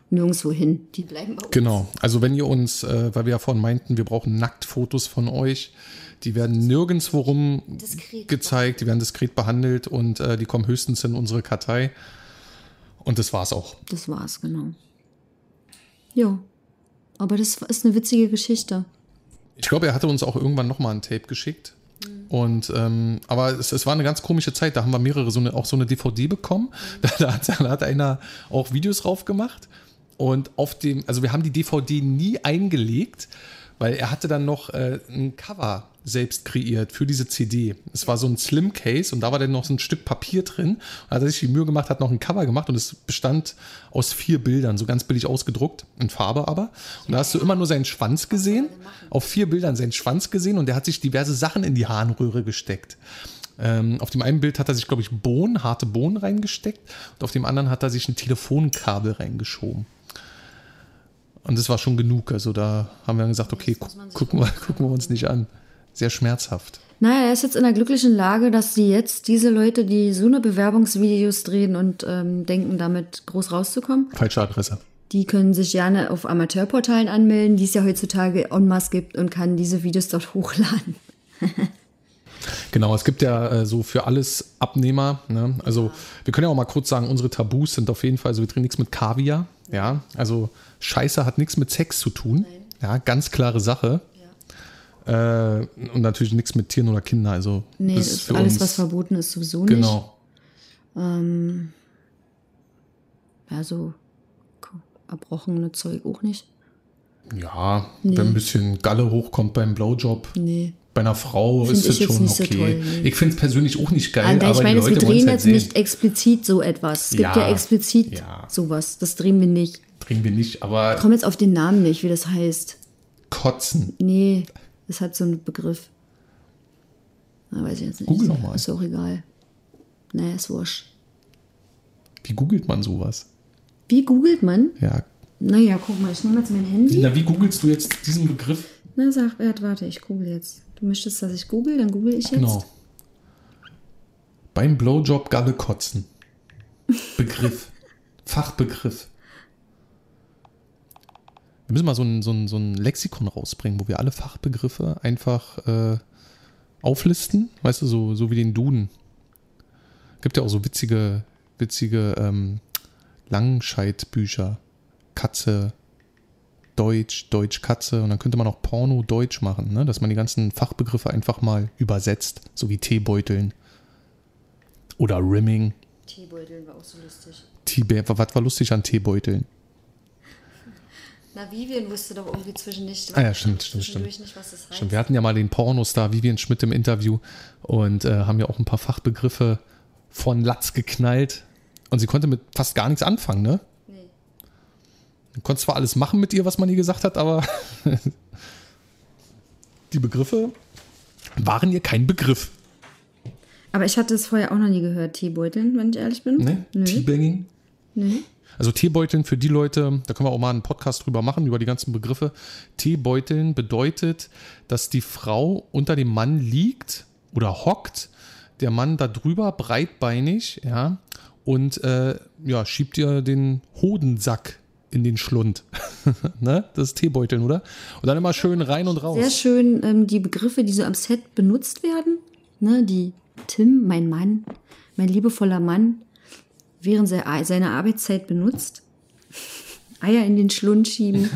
nirgendwo hin. Die bleiben bei uns. Genau. Also wenn ihr uns, weil wir ja vorhin meinten, wir brauchen Nacktfotos von euch, die werden nirgendwo rum gezeigt, die werden diskret behandelt und die kommen höchstens in unsere Kartei. Und das war's auch. Das war's, genau. Ja. Aber das ist eine witzige Geschichte. Ich glaube, er hatte uns auch irgendwann nochmal ein Tape geschickt. Und aber es war eine ganz komische Zeit. Da haben wir mehrere so eine DVD bekommen. Da hat einer auch Videos drauf gemacht. Und also wir haben die DVD nie eingelegt, weil er hatte dann noch ein Cover selbst kreiert für diese CD. Es war so ein Slim Case und da war dann noch so ein Stück Papier drin. Und hat er sich die Mühe gemacht, hat noch ein Cover gemacht und es bestand aus 4 Bildern, so ganz billig ausgedruckt, in Farbe aber. Und da hast du immer nur seinen Schwanz gesehen, auf 4 Bildern seinen Schwanz gesehen und der hat sich diverse Sachen in die Harnröhre gesteckt. Auf dem einen Bild hat er sich, glaube ich, harte Bohnen reingesteckt und auf dem anderen hat er sich ein Telefonkabel reingeschoben. Und das war schon genug. Also da haben wir dann gesagt, okay, gucken wir uns nicht an. Sehr schmerzhaft. Naja, er ist jetzt in der glücklichen Lage, dass diese Leute, die so eine Bewerbungsvideos drehen und denken, damit groß rauszukommen. Falsche Adresse. Die können sich gerne auf Amateurportalen anmelden, die es ja heutzutage en masse gibt und kann diese Videos dort hochladen. Genau, es gibt ja so für alles Abnehmer. Ne? Also wir können ja auch mal kurz sagen, unsere Tabus sind auf jeden Fall, also wir drehen nichts mit Kaviar. Ja, also Scheiße hat nichts mit Sex zu tun. Nein. Ja, ganz klare Sache. Und natürlich nichts mit Tieren oder Kindern. Also nee, das ist für alles, uns, was verboten ist, sowieso nicht. Genau. Ja, so erbrochene Zeug auch nicht. Ja, wenn ein bisschen Galle hochkommt beim Blowjob. Nee. Bei einer Frau ist es schon okay. So toll, nee. Ich finde es persönlich auch nicht geil. Aber ich meine, wir drehen jetzt nicht explizit so etwas. Es gibt ja explizit sowas. Das drehen wir nicht. Aber. Ich komme jetzt auf den Namen nicht, wie das heißt. Kotzen. Nee, das hat so einen Begriff. Na, weiß ich jetzt nicht. Google nochmal. Ist auch egal. Naja, ist wurscht. Wie googelt man sowas? Wie googelt man? Ja. Naja, guck mal, ich nehme jetzt mein Handy. Na, wie googelst du jetzt diesen Begriff? Na, warte, ich google jetzt. Du möchtest, dass ich google, dann google ich jetzt. Genau. Beim Blowjob Galle kotzen. Begriff. Fachbegriff. Wir müssen mal so ein Lexikon rausbringen, wo wir alle Fachbegriffe einfach auflisten. Weißt du, so wie den Duden. Gibt ja auch so witzige Langscheidbücher. Katze, Deutsch, Katze. Und dann könnte man auch Porno Deutsch machen, ne? Dass man die ganzen Fachbegriffe einfach mal übersetzt. So wie Teebeuteln. Oder Rimming. Teebeuteln war auch so lustig. Was war lustig an Teebeuteln? Na, Vivian wusste doch irgendwie zwischendurch stimmt. Nicht, was das heißt. Stimmt, wir hatten ja mal den Pornostar Vivian Schmidt im Interview und haben ja auch ein paar Fachbegriffe von Latz geknallt. Und sie konnte mit fast gar nichts anfangen, ne? Nee. Du konntest zwar alles machen mit ihr, was man ihr gesagt hat, aber die Begriffe waren ihr kein Begriff. Aber ich hatte es vorher auch noch nie gehört, Teebeuteln, wenn ich ehrlich bin. Nee? Teabagging? Nee. Also Teebeuteln für die Leute, da können wir auch mal einen Podcast drüber machen, über die ganzen Begriffe. Teebeuteln bedeutet, dass die Frau unter dem Mann liegt oder hockt, der Mann da drüber, breitbeinig, ja, und schiebt ihr den Hodensack in den Schlund. Ne? Das ist Teebeuteln, oder? Und dann immer schön rein und raus. Sehr schön die Begriffe, die so am Set benutzt werden. Ne? Die Tim, mein Mann, mein liebevoller Mann, während seiner Arbeitszeit benutzt. Eier in den Schlund schieben.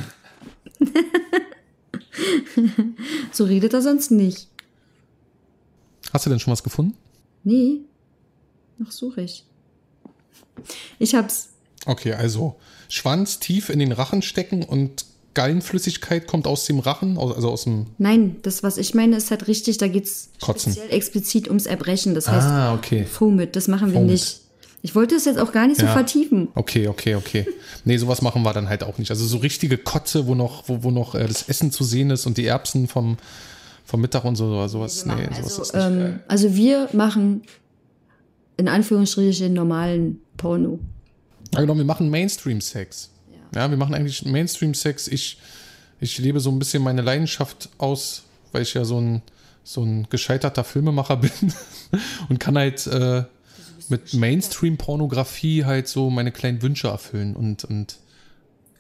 So redet er sonst nicht. Hast du denn schon was gefunden? Nee, noch suche ich. Ich hab's. Okay, also Schwanz tief in den Rachen stecken und Gallenflüssigkeit kommt aus dem Rachen, also aus dem... Nein, das, was ich meine, ist halt richtig, da geht's speziell explizit ums Erbrechen. Das heißt, okay. Fomit, das machen wir nicht. Ich wollte es jetzt auch gar nicht so vertiefen. Okay. Nee, sowas machen wir dann halt auch nicht. Also so richtige Kotze, wo noch das Essen zu sehen ist und die Erbsen vom Mittag und sowas. Sowas ist nicht geil. Also wir machen in Anführungsstrichen normalen Porno. Ja, genau, wir machen Mainstream-Sex. Ja, wir machen eigentlich Mainstream-Sex. Ich lebe so ein bisschen meine Leidenschaft aus, weil ich ja so ein gescheiterter Filmemacher bin und kann halt mit Mainstream-Pornografie halt so meine kleinen Wünsche erfüllen und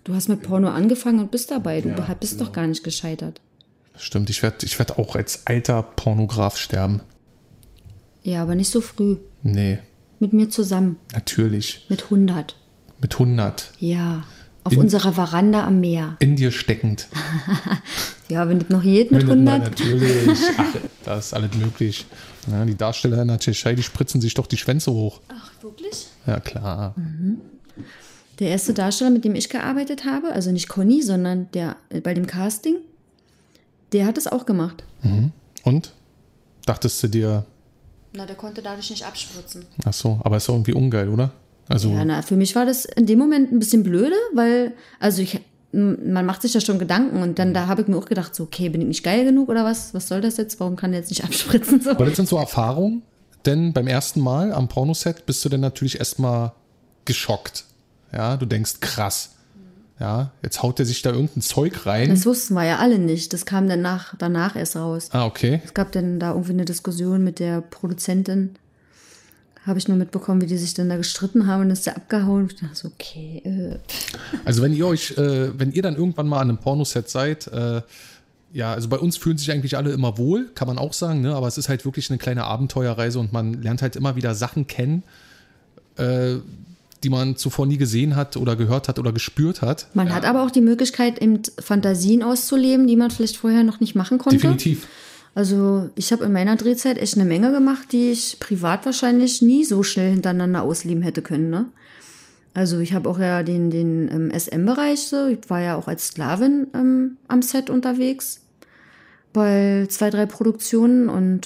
Du hast mit Porno angefangen und bist dabei. Du bist doch gar nicht gescheitert. Stimmt, ich werd auch als alter Pornograf sterben. Ja, aber nicht so früh. Nee. Mit mir zusammen. Natürlich. Mit 100. Mit 100. Ja, auf unserer Veranda am Meer. In dir steckend. Ja, wenn das noch geht mit 100. Natürlich. Ach, da ist alles möglich. Ja, die Darsteller in der Tschechei, die spritzen sich doch die Schwänze hoch. Ach, wirklich? Ja, klar. Der erste Darsteller, mit dem ich gearbeitet habe, also nicht Conny, sondern der bei dem Casting, der hat es auch gemacht. Und? Dachtest du dir... Na, der konnte dadurch nicht abspritzen. Ach so, aber ist doch irgendwie ungeil, oder? Also, Ja, na, für mich war das in dem Moment ein bisschen blöde, weil, also man macht sich ja schon Gedanken und dann da habe ich mir auch gedacht, so, okay, bin ich nicht geil genug oder was? Was soll das jetzt? Warum kann der jetzt nicht abspritzen? So. aber das sind so Erfahrungen, denn beim ersten Mal am Pornoset bist du dann natürlich erstmal geschockt. Ja, du denkst, krass. Ja, jetzt haut der sich da irgendein Zeug rein. Das wussten wir ja alle nicht. Das kam dann danach erst raus. Ah, okay. Es gab dann da irgendwie eine Diskussion mit der Produzentin. Habe ich nur mitbekommen, wie die sich dann da gestritten haben und ist da abgehauen. Ich dachte so, okay. Also wenn ihr dann irgendwann mal an einem Pornoset seid, ja, also bei uns fühlen sich eigentlich alle immer wohl, kann man auch sagen, ne? Aber es ist halt wirklich eine kleine Abenteuerreise und man lernt halt immer wieder Sachen kennen, die man zuvor nie gesehen hat oder gehört hat oder gespürt hat. Man hat aber auch die Möglichkeit, eben Fantasien auszuleben, die man vielleicht vorher noch nicht machen konnte. Definitiv. Also ich habe in meiner Drehzeit echt eine Menge gemacht, die ich privat wahrscheinlich nie so schnell hintereinander ausleben hätte können. Ne? Also ich habe auch ja den SM-Bereich, so. Ich war ja auch als Sklavin am Set unterwegs bei 2, 3 Produktionen und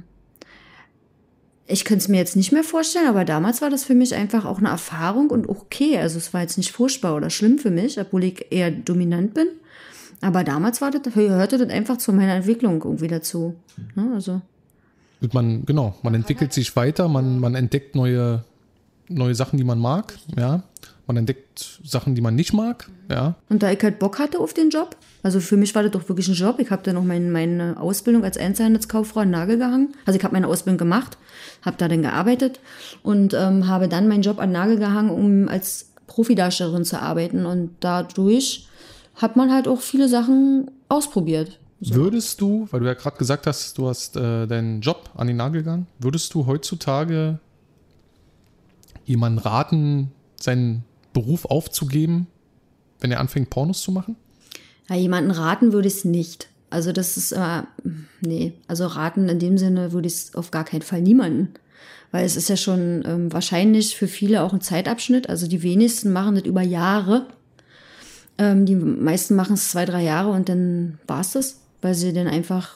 ich könnte es mir jetzt nicht mehr vorstellen, aber damals war das für mich einfach auch eine Erfahrung und okay. Also es war jetzt nicht furchtbar oder schlimm für mich, obwohl ich eher dominant bin. Aber damals hörte das einfach zu meiner Entwicklung irgendwie dazu. Ja, also. Man entwickelt sich weiter, man entdeckt neue Sachen, die man mag, ja. Man entdeckt Sachen, die man nicht mag, ja. Und da ich halt Bock hatte auf den Job, also für mich war das doch wirklich ein Job. Ich habe dann noch meine Ausbildung als Einzelhandelskauffrau an den Nagel gehangen. Also ich habe meine Ausbildung gemacht, habe da dann gearbeitet und habe dann meinen Job an den Nagel gehangen, um als Profidarstellerin zu arbeiten. Und dadurch hat man halt auch viele Sachen ausprobiert. So. Würdest du, weil du ja gerade gesagt hast, du hast deinen Job an den Nagel gegangen, würdest du heutzutage jemanden raten, seinen Beruf aufzugeben, wenn er anfängt, Pornos zu machen? Ja, jemanden raten würde ich es nicht. Also das ist, nee, also raten in dem Sinne würde ich es auf gar keinen Fall niemanden. Weil es ist ja schon wahrscheinlich für viele auch ein Zeitabschnitt. Also die wenigsten machen das über Jahre. Die meisten machen es 2, 3 Jahre und dann war es das, weil sie dann einfach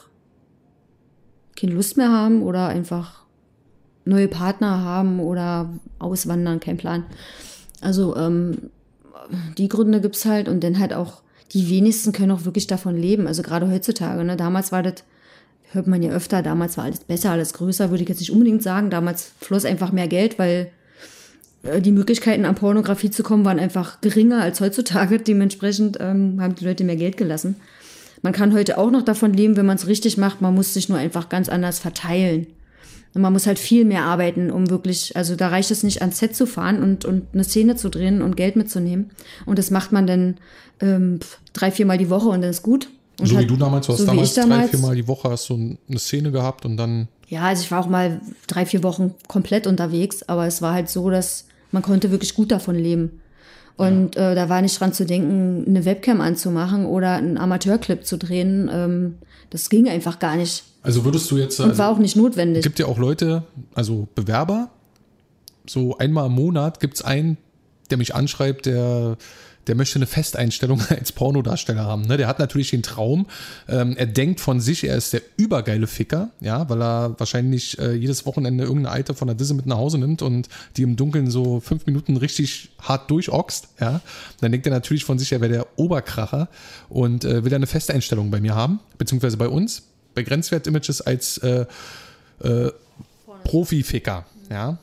keine Lust mehr haben oder einfach neue Partner haben oder auswandern, kein Plan. Also die Gründe gibt's halt und dann halt auch, die wenigsten können auch wirklich davon leben. Also gerade heutzutage, ne? Damals war das, hört man ja öfter, damals war alles besser, alles größer, würde ich jetzt nicht unbedingt sagen. Damals floss einfach mehr Geld, weil die Möglichkeiten an Pornografie zu kommen waren einfach geringer als heutzutage. Dementsprechend haben die Leute mehr Geld gelassen. Man kann heute auch noch davon leben, wenn man es richtig macht. Man muss sich nur einfach ganz anders verteilen. Und man muss halt viel mehr arbeiten, um wirklich, also da reicht es nicht, ans Set zu fahren und eine Szene zu drehen und Geld mitzunehmen. Und das macht man dann 3, 4 Mal die Woche und dann ist gut. Und so halt, wie du damals, du hast so damals 3, 4 Mal die Woche hast du eine Szene gehabt und dann... Ja, also ich war auch mal 3, 4 Wochen komplett unterwegs, aber es war halt so, dass man konnte wirklich gut davon leben. Und da war nicht dran zu denken, eine Webcam anzumachen oder einen Amateurclip zu drehen. Das ging einfach gar nicht. Also würdest du jetzt... Und war auch nicht notwendig. Es gibt ja auch Leute, also Bewerber, so einmal im Monat gibt es einen, der mich anschreibt, der möchte eine Festeinstellung als Pornodarsteller haben. Ne? Der hat natürlich den Traum, er denkt von sich, er ist der übergeile Ficker, ja, weil er wahrscheinlich jedes Wochenende irgendeine Alte von der Disse mit nach Hause nimmt und die im Dunkeln so 5 Minuten richtig hart durchoxt. Ja? Dann denkt er natürlich von sich, er wäre der Oberkracher und will dann eine Festeinstellung bei mir haben, beziehungsweise bei uns, bei Grenzwert Images als Profi-Ficker, ja.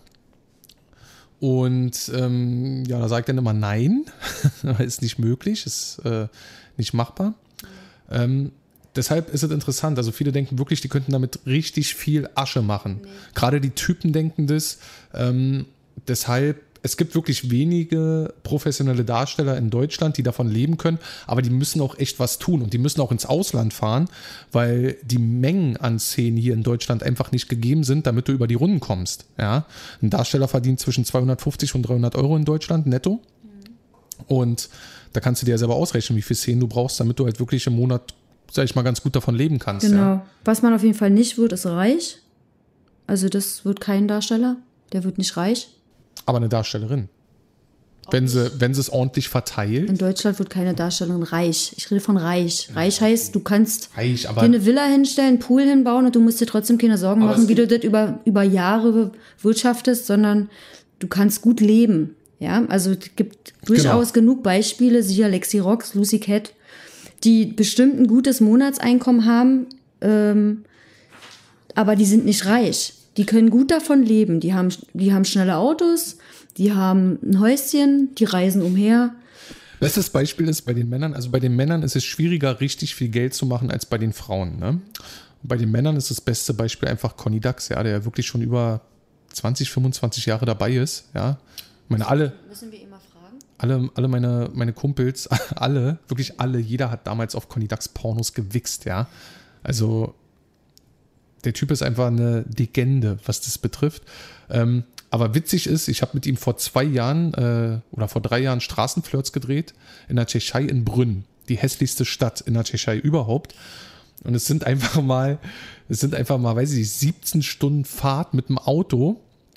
Und ja, da sagt er dann immer nein, ist nicht möglich, ist nicht machbar. Deshalb ist es interessant, also viele denken wirklich, die könnten damit richtig viel Asche machen. Nee. Gerade die Typen denken das. Deshalb es gibt wirklich wenige professionelle Darsteller in Deutschland, die davon leben können, aber die müssen auch echt was tun und die müssen auch ins Ausland fahren, weil die Mengen an Szenen hier in Deutschland einfach nicht gegeben sind, damit du über die Runden kommst. Ja? Ein Darsteller verdient zwischen 250 und 300 Euro in Deutschland netto und da kannst du dir ja selber ausrechnen, wie viele Szenen du brauchst, damit du halt wirklich im Monat, sag ich mal, ganz gut davon leben kannst. Genau. Ja? Was man auf jeden Fall nicht wird, ist reich. Also das wird kein Darsteller, der wird nicht reich. Aber eine Darstellerin. Wenn sie es ordentlich verteilt. In Deutschland wird keine Darstellerin reich. Ich rede von reich. Reich heißt, du kannst Reich, aber dir eine Villa hinstellen, einen Pool hinbauen und du musst dir trotzdem keine Sorgen Aber machen, es wie du das über Jahre wirtschaftest, sondern du kannst gut leben. Ja, also es gibt durchaus genug Beispiele, siehe Lexi Rox, Lucy Cat, die bestimmt ein gutes Monatseinkommen haben, aber die sind nicht reich. Die können gut davon leben. Die haben schnelle Autos, die haben ein Häuschen, die reisen umher. Bestes Beispiel ist bei den Männern, also bei den Männern ist es schwieriger, richtig viel Geld zu machen als bei den Frauen. Ne? Bei den Männern ist das beste Beispiel einfach Conny Dax, ja, der wirklich schon über 20, 25 Jahre dabei ist. Ja? Ich meine, Müssen wir ihn mal fragen? alle meine Kumpels, wirklich alle, jeder hat damals auf Conny Dax Pornos gewichst, ja. Also der Typ ist einfach eine Legende, was das betrifft. Aber witzig ist, ich habe mit ihm vor 2 Jahren oder vor 3 Jahren Straßenflirts gedreht in der Tschechei in Brünn, die hässlichste Stadt in der Tschechei überhaupt. Und es sind einfach mal, weiß ich nicht, 17 Stunden Fahrt mit dem Auto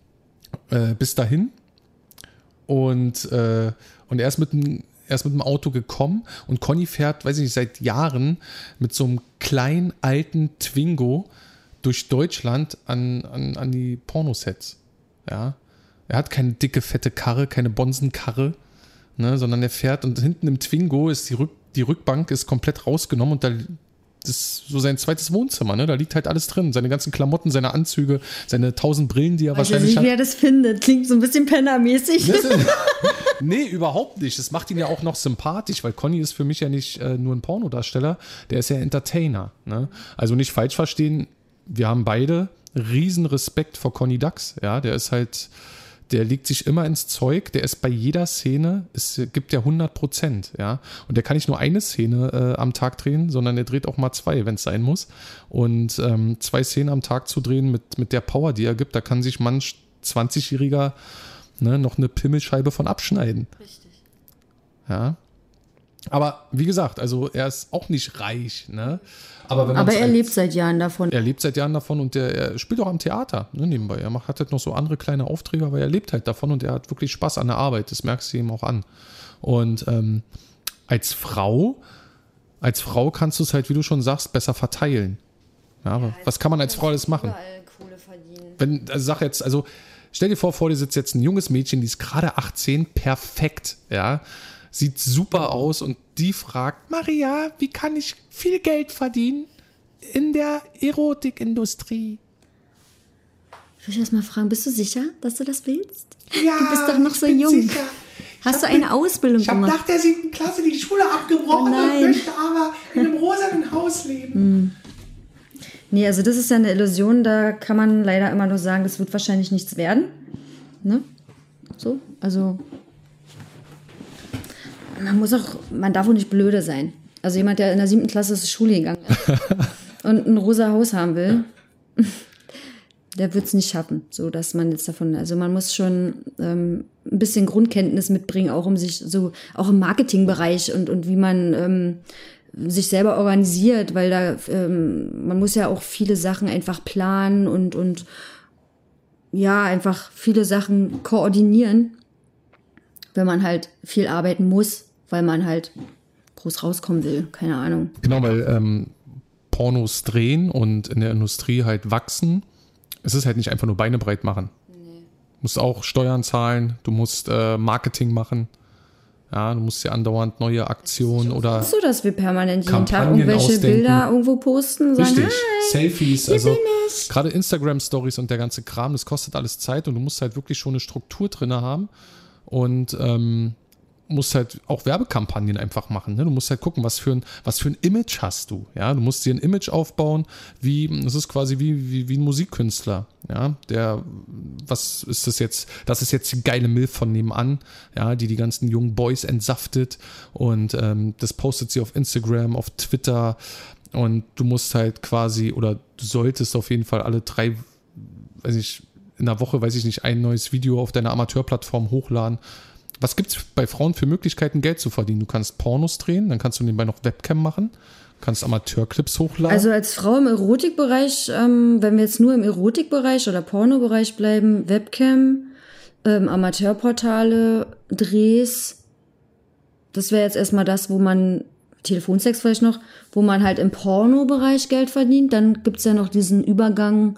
bis dahin. Und er ist mit dem Auto gekommen und Conny fährt, weiß ich nicht, seit Jahren mit so einem kleinen alten Twingo durch Deutschland an die Pornosets. Ja? Er hat keine dicke, fette Karre, keine Bonsenkarre, ne, sondern er fährt und hinten im Twingo ist die Rückbank ist komplett rausgenommen und da das ist so sein zweites Wohnzimmer, ne? Da liegt halt alles drin. Seine ganzen Klamotten, seine Anzüge, seine 1000 Brillen, die er wahrscheinlich hat. Ich weiß nicht, wie er das findet. Klingt so ein bisschen pennermäßig. Nee, überhaupt nicht. Das macht ihn ja auch noch sympathisch, weil Conny ist für mich ja nicht nur ein Pornodarsteller, der ist ja Entertainer. Ne? Also nicht falsch verstehen, wir haben beide riesen Respekt vor Conny Dax. Ja? Der legt sich immer ins Zeug, der ist bei jeder Szene, es gibt ja 100%, ja. Und der kann nicht nur eine Szene am Tag drehen, sondern der dreht auch mal 2, wenn es sein muss. Und 2 Szenen am Tag zu drehen mit der Power, die er gibt, da kann sich manch 20-Jähriger noch eine Pimmelscheibe von abschneiden. Richtig. Ja. Aber wie gesagt, also er ist auch nicht reich, ne? Aber er lebt seit Jahren davon. Er lebt seit Jahren davon und er spielt auch am Theater, ne, nebenbei. Er hat halt noch so andere kleine Aufträge, aber er lebt halt davon und er hat wirklich Spaß an der Arbeit. Das merkst du ihm auch an. Und als Frau kannst du es halt, wie du schon sagst, besser verteilen. Ja, was kann man als Frau alles machen? Kohle verdienen. Stell dir vor dir sitzt jetzt ein junges Mädchen, die ist gerade 18, perfekt, ja. Sieht super aus und die fragt, Maria, wie kann ich viel Geld verdienen in der Erotikindustrie? Ich will erst mal fragen, bist du sicher, dass du das willst? Ja, du bist doch noch so jung. Sicher. Hast du eine Ausbildung Ich habe gemacht? nach der 7. Klasse die Schule abgebrochen und möchte aber in einem rosanen Haus leben. Nee, also das ist ja eine Illusion, da kann man leider immer nur sagen, das wird wahrscheinlich nichts werden. Ne? So, also man darf auch nicht blöde sein. Also jemand, der in der 7. Klasse zur Schule gegangen ist und ein rosa Haus haben will, der wird es nicht schaffen, so dass man jetzt davon, also man muss schon ein bisschen Grundkenntnis mitbringen, auch um sich so, auch im Marketingbereich und wie man sich selber organisiert, weil da man muss ja auch viele Sachen einfach planen und ja, einfach viele Sachen koordinieren, wenn man halt viel arbeiten muss, weil man halt groß rauskommen will, keine Ahnung. Genau, weil Pornos drehen und in der Industrie halt wachsen. Es ist halt nicht einfach nur Beine breit machen. Nee. Du musst auch Steuern zahlen, du musst Marketing machen. Ja, du musst ja andauernd neue Aktionen oder so, dass wir permanent jeden Tag Kampagnen irgendwelche ausdenken. Bilder irgendwo posten und sagen, Richtig, hi, Selfies, hier also bin ich. gerade Instagram-Stories und der ganze Kram, das kostet alles Zeit und du musst halt wirklich schon eine Struktur drin haben und musst halt auch Werbekampagnen einfach machen. Ne? Du musst halt gucken, was für ein Image hast du. Ja? Du musst dir ein Image aufbauen, das ist quasi wie ein Musikkünstler. Ja? Was ist das jetzt? Das ist jetzt die geile Milf von nebenan, ja? Die ganzen jungen Boys entsaftet und das postet sie auf Instagram, auf Twitter und du musst halt quasi, oder du solltest auf jeden Fall alle 3, in der Woche, ein neues Video auf deiner Amateurplattform hochladen. Was gibt es bei Frauen für Möglichkeiten, Geld zu verdienen? Du kannst Pornos drehen, dann kannst du nebenbei noch Webcam machen, kannst Amateurclips hochladen. Also als Frau im Erotikbereich, wenn wir jetzt nur im Erotikbereich oder Pornobereich bleiben, Webcam, Amateurportale, Drehs, das wäre jetzt erstmal das, wo man, Telefonsex vielleicht noch, wo man halt im Pornobereich Geld verdient. Dann gibt es ja noch diesen Übergang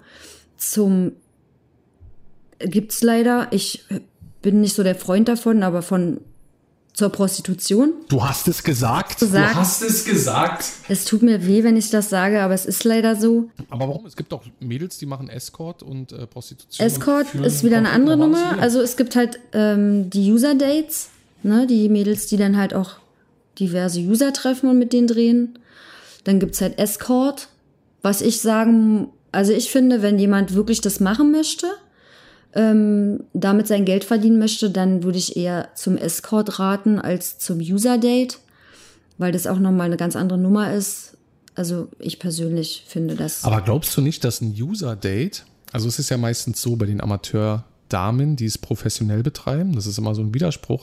gibt's leider, ich bin nicht so der Freund davon, aber zur Prostitution. Du hast es gesagt. Du hast es gesagt. Es tut mir weh, wenn ich das sage, aber es ist leider so. Aber warum? Es gibt auch Mädels, die machen Escort und Prostitution. Escort ist wieder eine andere Nummer. Also es gibt halt die User-Dates, ne, die Mädels, die dann halt auch diverse User treffen und mit denen drehen. Dann gibt's halt Escort, was ich finde, wenn jemand wirklich das machen möchte, damit sein Geld verdienen möchte, dann würde ich eher zum Escort raten als zum User-Date, weil das auch nochmal eine ganz andere Nummer ist. Also ich persönlich finde das. Aber glaubst du nicht, dass ein User-Date, also es ist ja meistens so bei den Amateurdamen, die es professionell betreiben, das ist immer so ein Widerspruch,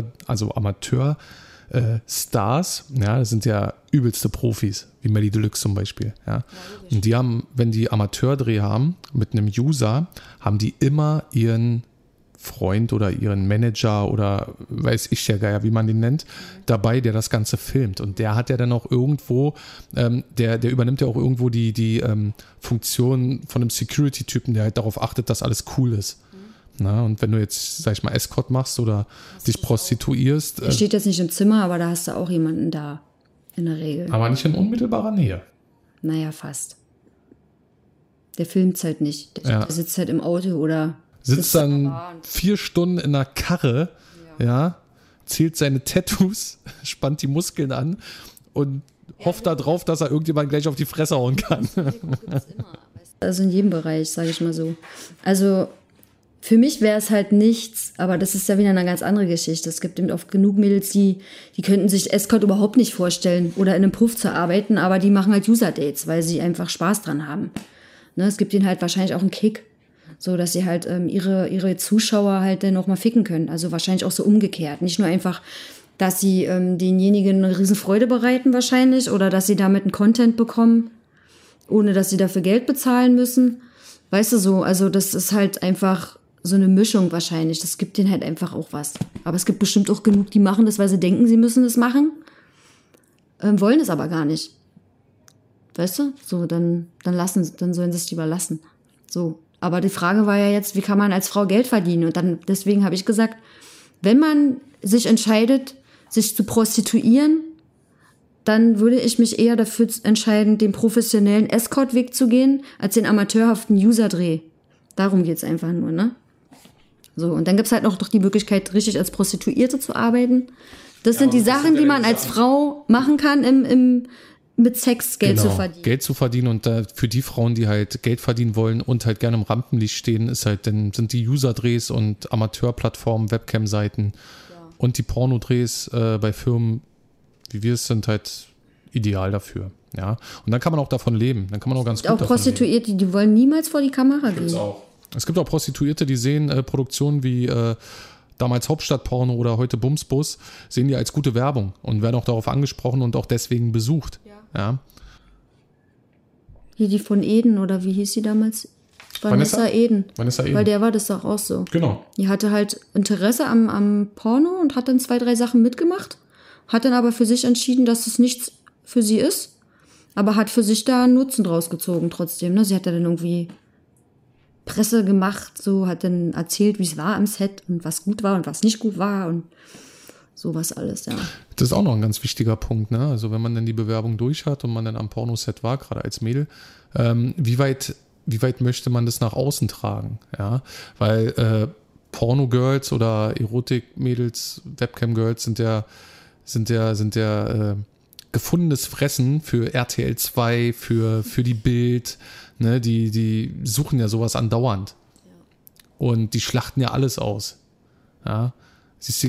Stars, ja, das sind ja übelste Profis, wie Melly Deluxe zum Beispiel, ja. Und die haben, wenn die Amateurdreh haben, mit einem User, haben die immer ihren Freund oder ihren Manager oder weiß ich ja Geier, wie man den nennt, dabei, der das Ganze filmt. Und der hat ja dann auch irgendwo, der übernimmt ja auch irgendwo die Funktion von einem Security-Typen, der halt darauf achtet, dass alles cool ist. Na, und wenn du jetzt, sag ich mal, Escort machst oder dich prostituierst. Er steht jetzt nicht im Zimmer, aber da hast du auch jemanden da, in der Regel. Aber nicht in unmittelbarer Nähe. Naja, fast. Der filmt halt nicht. Der sitzt halt im Auto oder sitzt dann 4 Stunden in einer Karre, ja, zählt seine Tattoos, spannt die Muskeln an und hofft darauf, dass er irgendjemand gleich auf die Fresse hauen kann. Also in jedem Bereich, sage ich mal so. Also für mich wäre es halt nichts, aber das ist ja wieder eine ganz andere Geschichte. Es gibt eben oft genug Mädels, die könnten sich Escort überhaupt nicht vorstellen oder in einem Puff zu arbeiten, aber die machen halt User-Dates, weil sie einfach Spaß dran haben. Ne, es gibt ihnen halt wahrscheinlich auch einen Kick, so dass sie halt ihre Zuschauer halt dann auch mal ficken können. Also wahrscheinlich auch so umgekehrt. Nicht nur einfach, dass sie denjenigen eine Riesenfreude bereiten wahrscheinlich oder dass sie damit einen Content bekommen, ohne dass sie dafür Geld bezahlen müssen. Weißt du so, also das ist halt einfach so eine Mischung wahrscheinlich. Das gibt denen halt einfach auch was. Aber es gibt bestimmt auch genug, die machen das, weil sie denken, sie müssen das machen, wollen es aber gar nicht. Weißt du? So, dann sollen sie es lieber lassen. So. Aber die Frage war ja jetzt, wie kann man als Frau Geld verdienen? Und dann, deswegen habe ich gesagt, wenn man sich entscheidet, sich zu prostituieren, dann würde ich mich eher dafür entscheiden, den professionellen Escort-Weg zu gehen, als den amateurhaften User-Dreh. Darum geht's einfach nur, ne? So, und dann gibt's halt noch die Möglichkeit, richtig als Prostituierte zu arbeiten. Das sind die Sachen, die man als Frau machen kann, mit Sex Geld zu verdienen. Geld zu verdienen und für die Frauen, die halt Geld verdienen wollen und halt gerne im Rampenlicht stehen, sind die User-Drehs und Amateurplattformen, Webcam-Seiten und die Pornodrehs bei Firmen, wie wir es sind, halt ideal dafür. Ja, und dann kann man auch davon leben. Dann kann man auch ganz gut davon leben. Auch Prostituierte, die wollen niemals vor die Kamera gehen. Es gibt auch Prostituierte, die sehen Produktionen wie damals Hauptstadtporno oder heute Bumsbus, sehen die als gute Werbung und werden auch darauf angesprochen und auch deswegen besucht. Ja. Hier die von Eden, oder wie hieß sie damals? Vanessa Eden. Weil der war das doch auch so. Genau. Die hatte halt Interesse am Porno und hat dann 2, 3 Sachen mitgemacht, hat dann aber für sich entschieden, dass es nichts für sie ist, aber hat für sich da einen Nutzen draus gezogen trotzdem. Ne? Sie hat ja dann irgendwie Presse gemacht, so hat dann erzählt, wie es war am Set und was gut war und was nicht gut war und sowas alles, ja. Das ist auch noch ein ganz wichtiger Punkt, ne? Also wenn man dann die Bewerbung durch hat und man dann am Pornoset war, gerade als Mädel, wie weit möchte man das nach außen tragen, ja? Weil Porno-Girls oder Erotik-Mädels, Webcam-Girls sind ja gefundenes Fressen für RTL 2, für die Bild, ne, die suchen ja sowas andauernd. Und die schlachten ja alles aus. Ja, siehst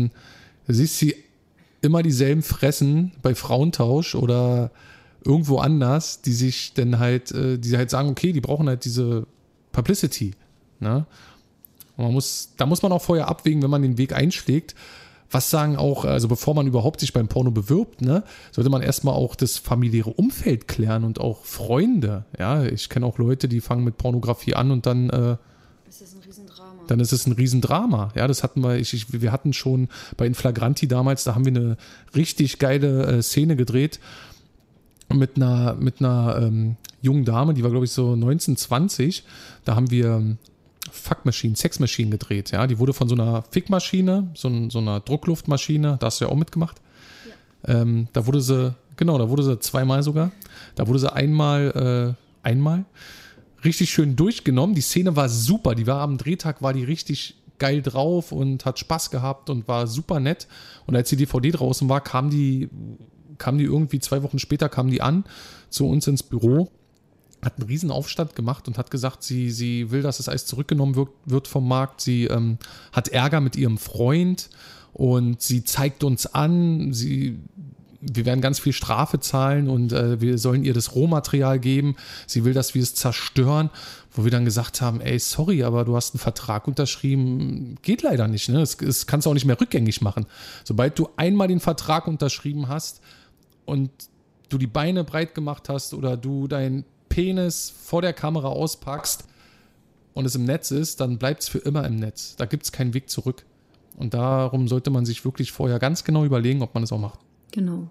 sie immer dieselben Fressen bei Frauentausch oder irgendwo anders, die sich dann halt, die halt sagen, okay, die brauchen halt diese Publicity. Ne? Und da muss man auch vorher abwägen, wenn man den Weg einschlägt. Was sagen auch, also bevor man überhaupt sich beim Porno bewirbt, ne, sollte man erstmal auch das familiäre Umfeld klären und auch Freunde. Ja, ich kenne auch Leute, die fangen mit Pornografie an und dann ist es ein Riesendrama. Dann ist es ein Riesendrama. Ja, das hatten wir hatten schon bei Inflagranti damals, da haben wir eine richtig geile Szene gedreht mit einer jungen Dame, die war glaube ich so 19, 20. Da haben wir Sexmaschinen gedreht. Ja, die wurde von so einer Fickmaschine, so einer Druckluftmaschine, da hast du ja auch mitgemacht. Ja. Da wurde sie zweimal sogar. Da wurde sie einmal richtig schön durchgenommen. Die Szene war super. Die war am Drehtag, war die richtig geil drauf und hat Spaß gehabt und war super nett. Und als die DVD draußen war, kam die irgendwie 2 Wochen später an zu uns ins Büro, hat einen riesen Aufstand gemacht und hat gesagt, sie will, dass das alles zurückgenommen wird vom Markt. Sie hat Ärger mit ihrem Freund und sie zeigt uns an, wir werden ganz viel Strafe zahlen und wir sollen ihr das Rohmaterial geben. Sie will, dass wir es zerstören, wo wir dann gesagt haben, ey, sorry, aber du hast einen Vertrag unterschrieben, geht leider nicht, ne? Das kannst du auch nicht mehr rückgängig machen. Sobald du einmal den Vertrag unterschrieben hast und du die Beine breit gemacht hast oder du dein Penis vor der Kamera auspackst und es im Netz ist, dann bleibt es für immer im Netz. Da gibt es keinen Weg zurück. Und darum sollte man sich wirklich vorher ganz genau überlegen, ob man es auch macht. Genau.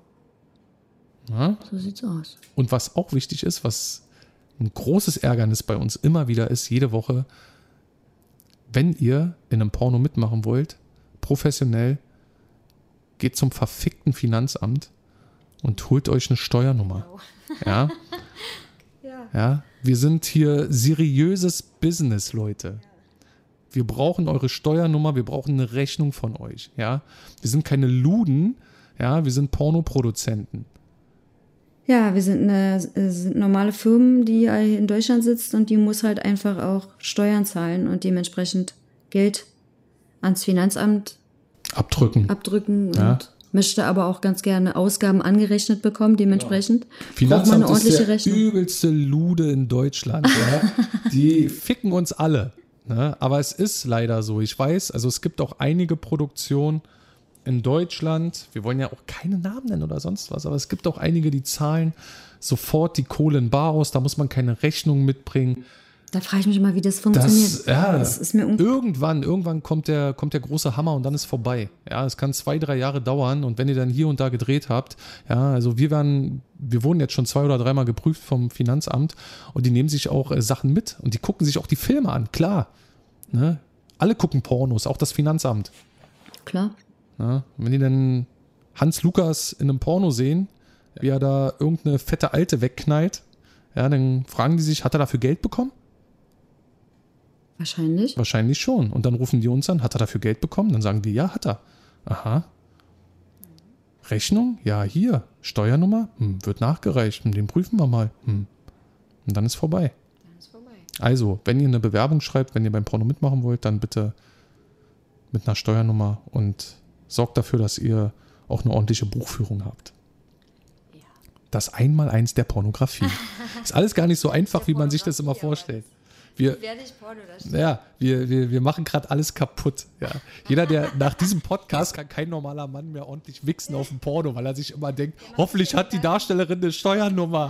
Ja? So sieht's aus. Und was auch wichtig ist, was ein großes Ärgernis bei uns immer wieder ist, jede Woche, wenn ihr in einem Porno mitmachen wollt, professionell, geht zum verfickten Finanzamt und holt euch eine Steuernummer. Ja? Ja, wir sind hier seriöses Business, Leute. Wir brauchen eure Steuernummer, wir brauchen eine Rechnung von euch. Ja, wir sind keine Luden, ja, wir sind Pornoproduzenten. Ja, wir sind normale Firmen, die in Deutschland sitzt und die muss halt einfach auch Steuern zahlen und dementsprechend Geld ans Finanzamt abdrücken ja. Und möchte aber auch ganz gerne Ausgaben angerechnet bekommen, dementsprechend Finanzamt braucht man eine ordentliche ist der Rechnung. Übelste Lude in Deutschland. Ja. Die ficken uns alle. Ne? Aber es ist leider so. Ich weiß, also es gibt auch einige Produktionen in Deutschland, wir wollen ja auch keine Namen nennen oder sonst was, aber es gibt auch einige, die zahlen sofort die Kohle in bar aus, da muss man keine Rechnung mitbringen. Da frage ich mich mal, wie das funktioniert. Das ist mir irgendwann kommt der große Hammer und dann ist vorbei. Ja, es kann 2-3 Jahre dauern und wenn ihr dann hier und da gedreht habt, ja, also wir wurden jetzt schon 2 oder 3 Mal geprüft vom Finanzamt und die nehmen sich auch Sachen mit und die gucken sich auch die Filme an, klar. Ne? Alle gucken Pornos, auch das Finanzamt. Klar. Ja, wenn die dann Hans Lukas in einem Porno sehen, wie er da irgendeine fette Alte wegknallt, ja, dann fragen die sich, hat er dafür Geld bekommen? Wahrscheinlich. Wahrscheinlich schon. Und dann rufen die uns an, hat er dafür Geld bekommen? Dann sagen die, ja, hat er. Aha. Rechnung? Ja, hier. Steuernummer? Wird nachgereicht. Den prüfen wir mal. Und dann ist vorbei. Also, wenn ihr eine Bewerbung schreibt, wenn ihr beim Porno mitmachen wollt, dann bitte mit einer Steuernummer und sorgt dafür, dass ihr auch eine ordentliche Buchführung habt. Ja. Das Einmaleins der Pornografie. Ist alles gar nicht so einfach, wie man sich das immer vorstellt. Wir machen gerade alles kaputt. Ja. Jeder, der nach diesem Podcast kann kein normaler Mann mehr ordentlich wichsen auf dem Porno, weil er sich immer denkt, hoffentlich hat die Darstellerin eine Steuernummer.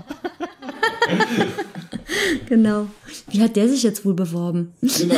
Genau. Wie hat der sich jetzt wohl beworben? Genau.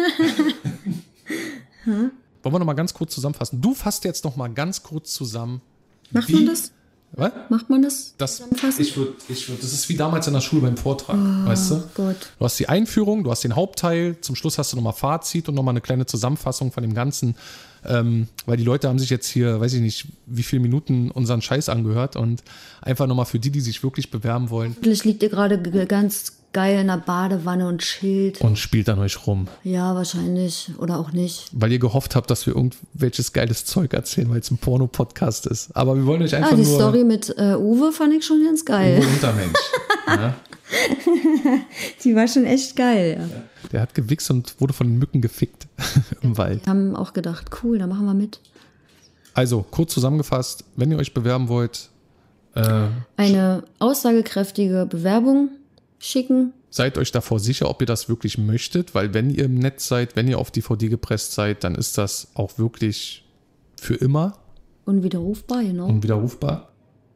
Wollen wir noch mal ganz kurz zusammenfassen? Du fasst jetzt noch mal ganz kurz zusammen. Macht man das? Was? Macht man das? Das ist wie damals in der Schule beim Vortrag, weißt du? Gott. Du hast die Einführung, du hast den Hauptteil, zum Schluss hast du nochmal Fazit und nochmal eine kleine Zusammenfassung von dem Ganzen, weil die Leute haben sich jetzt hier, weiß ich nicht, wie viele Minuten unseren Scheiß angehört und einfach nochmal für die sich wirklich bewerben wollen. Vielleicht liegt dir gerade ganz geil in der Badewanne und chillt. Und spielt an euch rum. Ja, wahrscheinlich. Oder auch nicht. Weil ihr gehofft habt, dass wir irgendwelches geiles Zeug erzählen, weil es ein Porno-Podcast ist. Aber wir wollen euch einfach die nur... Story mit Uwe fand ich schon ganz geil. Uwe Untermensch. Ja. Die war schon echt geil, ja. Der hat gewichst und wurde von den Mücken gefickt im Wald. Wir haben auch gedacht, cool, da machen wir mit. Also, kurz zusammengefasst, wenn ihr euch bewerben wollt, eine aussagekräftige Bewerbung schicken. seid euch davor sicher, ob ihr das wirklich möchtet, weil wenn ihr im Netz seid, wenn ihr auf DVD gepresst seid, dann ist das auch wirklich für immer Unwiderrufbar, genau. unwiderrufbar.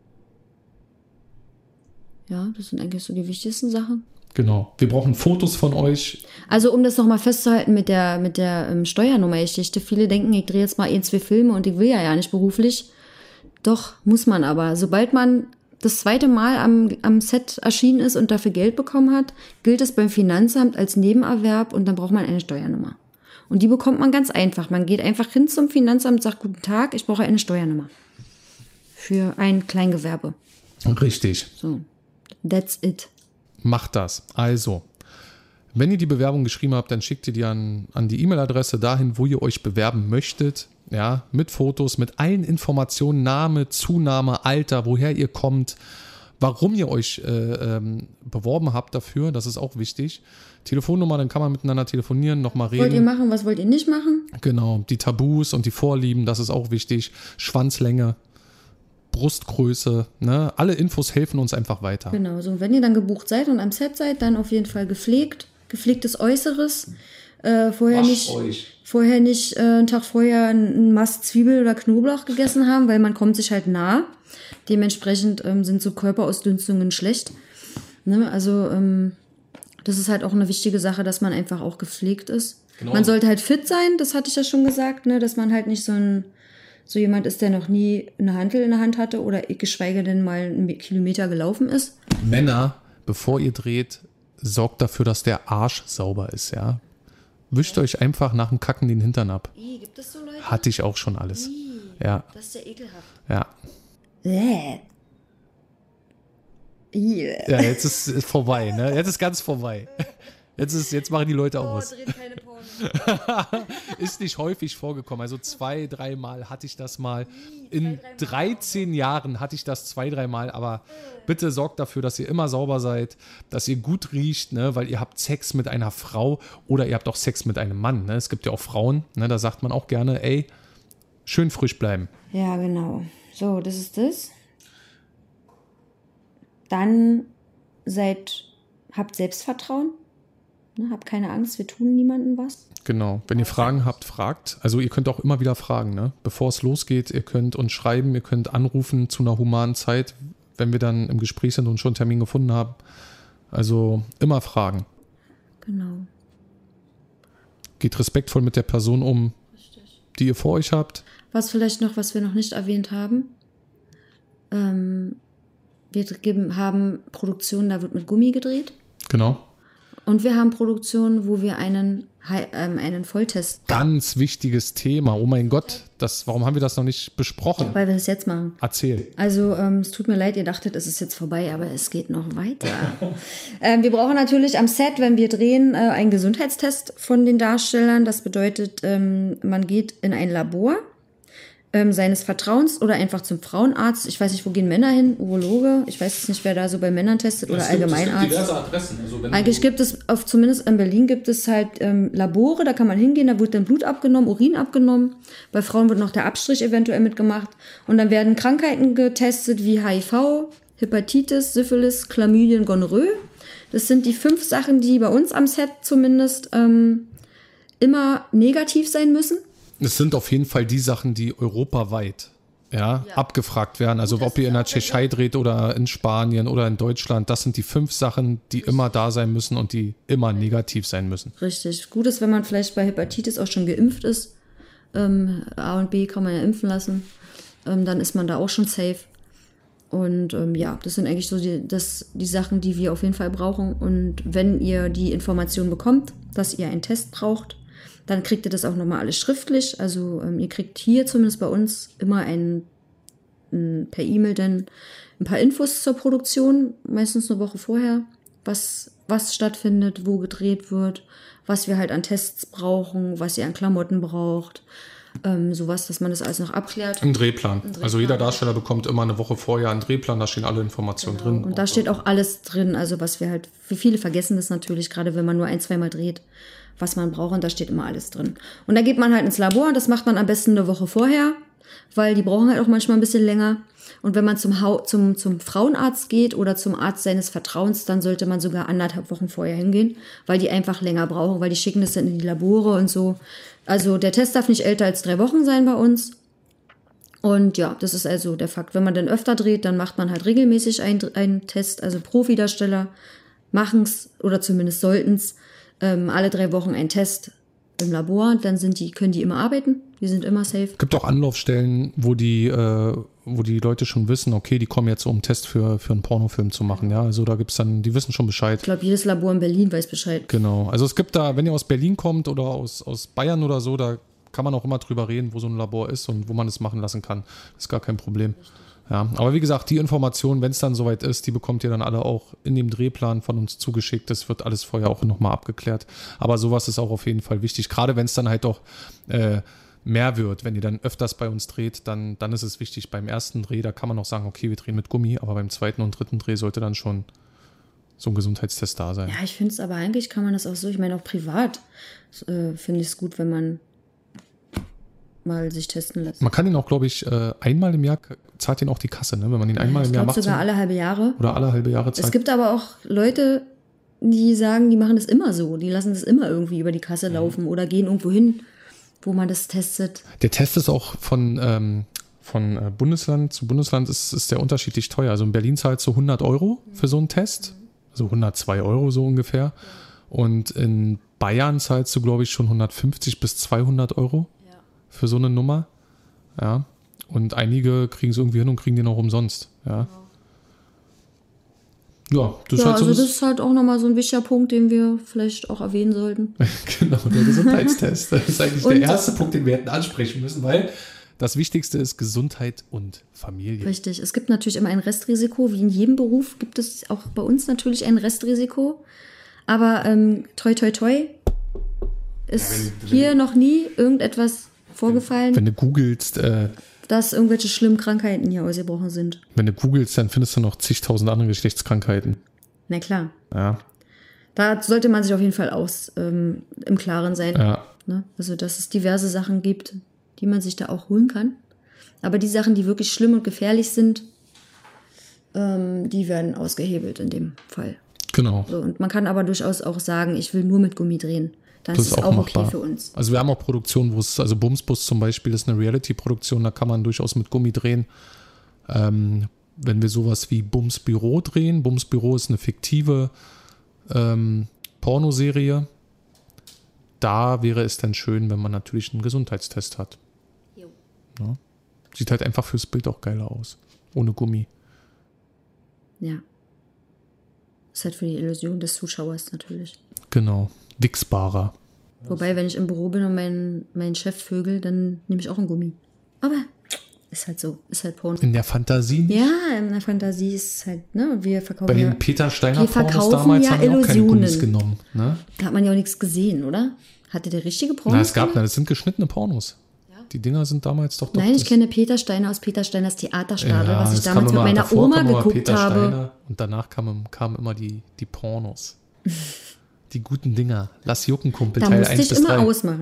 Ja, das sind eigentlich so die wichtigsten Sachen. Genau. Wir brauchen Fotos von euch. Also um das nochmal festzuhalten mit der Steuernummergeschichte. Viele denken, ich drehe jetzt mal 2 Filme und ich will ja nicht beruflich. Doch, muss man aber. Sobald man das zweite Mal am Set erschienen ist und dafür Geld bekommen hat, gilt es beim Finanzamt als Nebenerwerb und dann braucht man eine Steuernummer. Und die bekommt man ganz einfach. Man geht einfach hin zum Finanzamt, sagt, guten Tag, ich brauche eine Steuernummer. Für ein Kleingewerbe. Richtig. So, that's it. Macht das. Also, wenn ihr die Bewerbung geschrieben habt, dann schickt ihr die an die E-Mail-Adresse dahin, wo ihr euch bewerben möchtet. Ja, mit Fotos, mit allen Informationen, Name, Zunahme, Alter, woher ihr kommt, warum ihr euch beworben habt dafür, das ist auch wichtig. Telefonnummer, dann kann man miteinander telefonieren, nochmal reden. Wollt ihr machen, was wollt ihr nicht machen? Genau, die Tabus und die Vorlieben, das ist auch wichtig. Schwanzlänge, Brustgröße, ne? Alle Infos helfen uns einfach weiter. Genau, so wenn ihr dann gebucht seid und am Set seid, dann auf jeden Fall gepflegtes Äußeres. Vorher nicht einen Tag vorher einen Mast Zwiebel oder Knoblauch gegessen haben, weil man kommt sich halt nah. Dementsprechend sind so Körperausdünstungen schlecht. Ne? Also das ist halt auch eine wichtige Sache, dass man einfach auch gepflegt ist. Genau. Man sollte halt fit sein, das hatte ich ja schon gesagt, ne? Dass man halt nicht so jemand ist, der noch nie eine Hantel in der Hand hatte oder geschweige denn mal einen Kilometer gelaufen ist. Männer, bevor ihr dreht, sorgt dafür, dass der Arsch sauber ist, ja. Wischt euch einfach nach dem Kacken den Hintern ab. Gibt es so Leute? Hatte ich auch schon alles. Ja. Das ist ja ekelhaft. Ja. Ja, jetzt ist es vorbei, ne? Jetzt ist ganz vorbei. Jetzt machen die Leute aus. Dreht keine Porno. Ist nicht häufig vorgekommen. Also 2-3 Mal hatte ich das mal. In 13 Jahren hatte ich das 2-3 Mal. Aber bitte sorgt dafür, dass ihr immer sauber seid, dass ihr gut riecht, ne? Weil ihr habt Sex mit einer Frau oder ihr habt auch Sex mit einem Mann. Ne? Es gibt ja auch Frauen, ne? Da sagt man auch gerne, ey, schön frisch bleiben. Ja, genau. So, das ist das. Dann habt Selbstvertrauen. Ne, habt keine Angst, wir tun niemandem was. Genau, wenn ihr Fragen habt, fragt. Also ihr könnt auch immer wieder fragen, ne? Bevor es losgeht, ihr könnt uns schreiben, ihr könnt anrufen zu einer humanen Zeit, wenn wir dann im Gespräch sind und schon einen Termin gefunden haben. Also immer fragen. Genau. Geht respektvoll mit der Person um, die ihr vor euch habt. Was vielleicht noch, was wir noch nicht erwähnt haben. Wir haben Produktionen, da wird mit Gummi gedreht. Genau. Und wir haben Produktionen, wo wir einen Volltest. Ganz wichtiges Thema. Oh mein Gott, warum haben wir das noch nicht besprochen? Weil wir das jetzt machen. Erzähl. Also es tut mir leid, ihr dachtet, es ist jetzt vorbei, aber es geht noch weiter. Wir brauchen natürlich am Set, wenn wir drehen, einen Gesundheitstest von den Darstellern. Das bedeutet, man geht in ein Labor seines Vertrauens oder einfach zum Frauenarzt. Ich weiß nicht, wo gehen Männer hin? Urologe. Ich weiß jetzt nicht, wer da so bei Männern testet oder Allgemeinarzt. Es gibt diverse Adressen. Also eigentlich gibt es, zumindest in Berlin gibt es halt Labore, da kann man hingehen, da wird dann Blut abgenommen, Urin abgenommen. Bei Frauen wird noch der Abstrich eventuell mitgemacht. Und dann werden Krankheiten getestet wie HIV, Hepatitis, Syphilis, Chlamydien, Gonorrhoe. Das sind die 5 Sachen, die bei uns am Set zumindest immer negativ sein müssen. Es sind auf jeden Fall die Sachen, die europaweit abgefragt werden. Also ob ihr in der Tschechei dreht oder in Spanien oder in Deutschland, das sind die 5 Sachen, die immer da sein müssen und die immer negativ sein müssen. Richtig. Gut ist, wenn man vielleicht bei Hepatitis auch schon geimpft ist. A und B kann man ja impfen lassen. Dann ist man da auch schon safe. Und das sind eigentlich so die Sachen, die wir auf jeden Fall brauchen. Und wenn ihr die Information bekommt, dass ihr einen Test braucht, dann kriegt ihr das auch nochmal alles schriftlich. Also ihr kriegt hier zumindest bei uns immer per E-Mail dann ein paar Infos zur Produktion, meistens eine Woche vorher, was was stattfindet, wo gedreht wird, was wir halt an Tests brauchen, was ihr an Klamotten braucht. Sowas, dass man das alles noch abklärt. Ein Drehplan. Also jeder Darsteller bekommt immer eine Woche vorher einen Drehplan, da stehen alle Informationen drin. Und da steht auch alles drin, also was wir halt, für viele vergessen das natürlich, gerade wenn man nur 1-2 Mal dreht, was man braucht, und da steht immer alles drin. Und da geht man halt ins Labor, das macht man am besten eine Woche vorher, weil die brauchen halt auch manchmal ein bisschen länger. Und wenn man zum Frauenarzt geht oder zum Arzt seines Vertrauens, dann sollte man sogar 1,5 Wochen vorher hingehen, weil die einfach länger brauchen, weil die schicken das dann in die Labore und so. Also der Test darf nicht älter als 3 Wochen sein bei uns. Und ja, das ist also der Fakt. Wenn man dann öfter dreht, dann macht man halt regelmäßig einen Test. Also Profidarsteller machen es, oder zumindest sollten es, alle 3 Wochen einen Test im Labor. Dann können die immer arbeiten. Die sind immer safe. Es gibt auch Anlaufstellen, wo die Leute schon wissen, okay, die kommen jetzt, um einen Test für einen Pornofilm zu machen. Ja, also da gibt's dann, die wissen schon Bescheid. Ich glaube, jedes Labor in Berlin weiß Bescheid. Genau. Also es gibt da, wenn ihr aus Berlin kommt oder aus Bayern oder so, da kann man auch immer drüber reden, wo so ein Labor ist und wo man es machen lassen kann. Das ist gar kein Problem. Ja, aber wie gesagt, die Informationen, wenn es dann soweit ist, die bekommt ihr dann alle auch in dem Drehplan von uns zugeschickt. Das wird alles vorher auch nochmal abgeklärt. Aber sowas ist auch auf jeden Fall wichtig. Gerade wenn es dann halt auch mehr wird, wenn ihr dann öfters bei uns dreht, dann ist es wichtig. Beim ersten Dreh, da kann man noch sagen, okay, wir drehen mit Gummi, aber beim zweiten und dritten Dreh sollte dann schon so ein Gesundheitstest da sein. Ja, ich finde es aber eigentlich kann man das auch so, ich meine auch privat finde ich es gut, wenn man mal sich testen lässt. Man kann ihn auch, glaube ich, einmal im Jahr zahlt ihn auch die Kasse, ne? Wenn man ihn einmal im Jahr macht. Sogar alle halbe Jahre. Oder alle halbe Jahre zahlt. Es gibt aber auch Leute, die sagen, die machen das immer so. Die lassen das immer irgendwie über die Kasse laufen oder gehen irgendwo hin, wo man das testet. Der Test ist auch von Bundesland zu Bundesland ist der unterschiedlich teuer. Also in Berlin zahlst du 100 € für so einen Test. Also 102 € so ungefähr. Und in Bayern zahlst du, glaube ich, schon 150 bis 200 € für so eine Nummer. Ja. Und einige kriegen es irgendwie hin und kriegen den auch umsonst. Ja. Ja, das ist halt so. Also das ist halt auch nochmal so ein wichtiger Punkt, den wir vielleicht auch erwähnen sollten. Genau, der Gesundheitstest. Das ist eigentlich der erste Punkt, den wir hätten ansprechen müssen, weil das Wichtigste ist Gesundheit und Familie. Richtig. Es gibt natürlich immer ein Restrisiko. Wie in jedem Beruf gibt es auch bei uns natürlich ein Restrisiko. Aber toi, toi, toi ist hier noch nie irgendetwas vorgefallen. Wenn du googelst, dass irgendwelche schlimmen Krankheiten hier ausgebrochen sind. Wenn du googelst, dann findest du noch zigtausend andere Geschlechtskrankheiten. Na klar. Ja. Da sollte man sich auf jeden Fall im Klaren sein. Ja. Ne? Also, dass es diverse Sachen gibt, die man sich da auch holen kann. Aber die Sachen, die wirklich schlimm und gefährlich sind, die werden ausgehebelt in dem Fall. Genau. So, und man kann aber durchaus auch sagen, ich will nur mit Gummi drehen. Dann ist es auch okay für uns. Also wir haben auch Produktionen, wo es, also Bumsbus zum Beispiel ist eine Reality-Produktion, da kann man durchaus mit Gummi drehen. Wenn wir sowas wie Bums Büro drehen, Bums Büro ist eine fiktive Pornoserie, da wäre es dann schön, wenn man natürlich einen Gesundheitstest hat. Jo. Ja. Sieht halt einfach fürs Bild auch geiler aus, ohne Gummi. Ja. Ist halt für die Illusion des Zuschauers natürlich. Genau. Wichsbarer. Wobei, wenn ich im Büro bin und mein Chef vögel, dann nehme ich auch einen Gummi. Aber ist halt so, ist halt Porno. In der Fantasie? Ja, in der Fantasie ist es halt, ne, wir verkaufen bei den Peter Steiner Pornos damals ja haben wir auch keine Gummis genommen. Ne? Da hat man ja auch nichts gesehen, oder? Hatte der richtige Pornos? Das sind geschnittene Pornos. Ja. Die Dinger sind damals doch... Nein, ich kenne Peter Steiner aus Peter Steiners Theaterstadel, was ich damals mit meiner Oma geguckt Peter habe. Steiner, und danach kamen immer die Pornos. Die guten Dinger. Lass jucken, Kumpel, Teil 1 bis 3. Da musste ich immer ausmachen.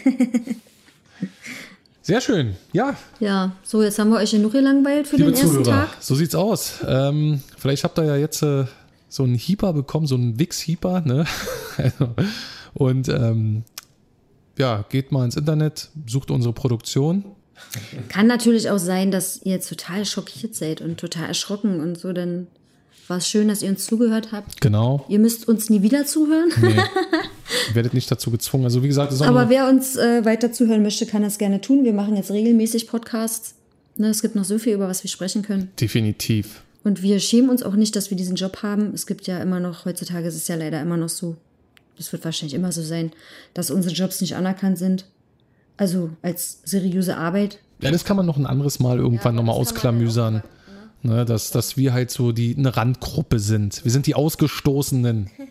Sehr schön, ja. Ja, so, jetzt haben wir euch genug gelangweilt für den ersten Tag. So sieht's aus. Vielleicht habt ihr ja jetzt so einen Hieper bekommen, so einen Wix-Hieper, ne? Und ja, geht mal ins Internet, sucht unsere Produktion. Kann natürlich auch sein, dass ihr jetzt total schockiert seid und total erschrocken und so, dann war es schön, dass ihr uns zugehört habt. Genau. Ihr müsst uns nie wieder zuhören. Nee, ihr werdet nicht dazu gezwungen. Also wie gesagt, ist auch aber wer uns weiter zuhören möchte, kann das gerne tun. Wir machen jetzt regelmäßig Podcasts. Ne, es gibt noch so viel, über was wir sprechen können. Definitiv. Und wir schämen uns auch nicht, dass wir diesen Job haben. Es gibt ja immer noch, heutzutage ist es ja leider immer noch so, das wird wahrscheinlich immer so sein, dass unsere Jobs nicht anerkannt sind. Also als seriöse Arbeit. Ja, das kann man noch ein anderes Mal irgendwann nochmal ausklamüsern. Ne, dass wir halt so eine Randgruppe sind. Wir sind die Ausgestoßenen.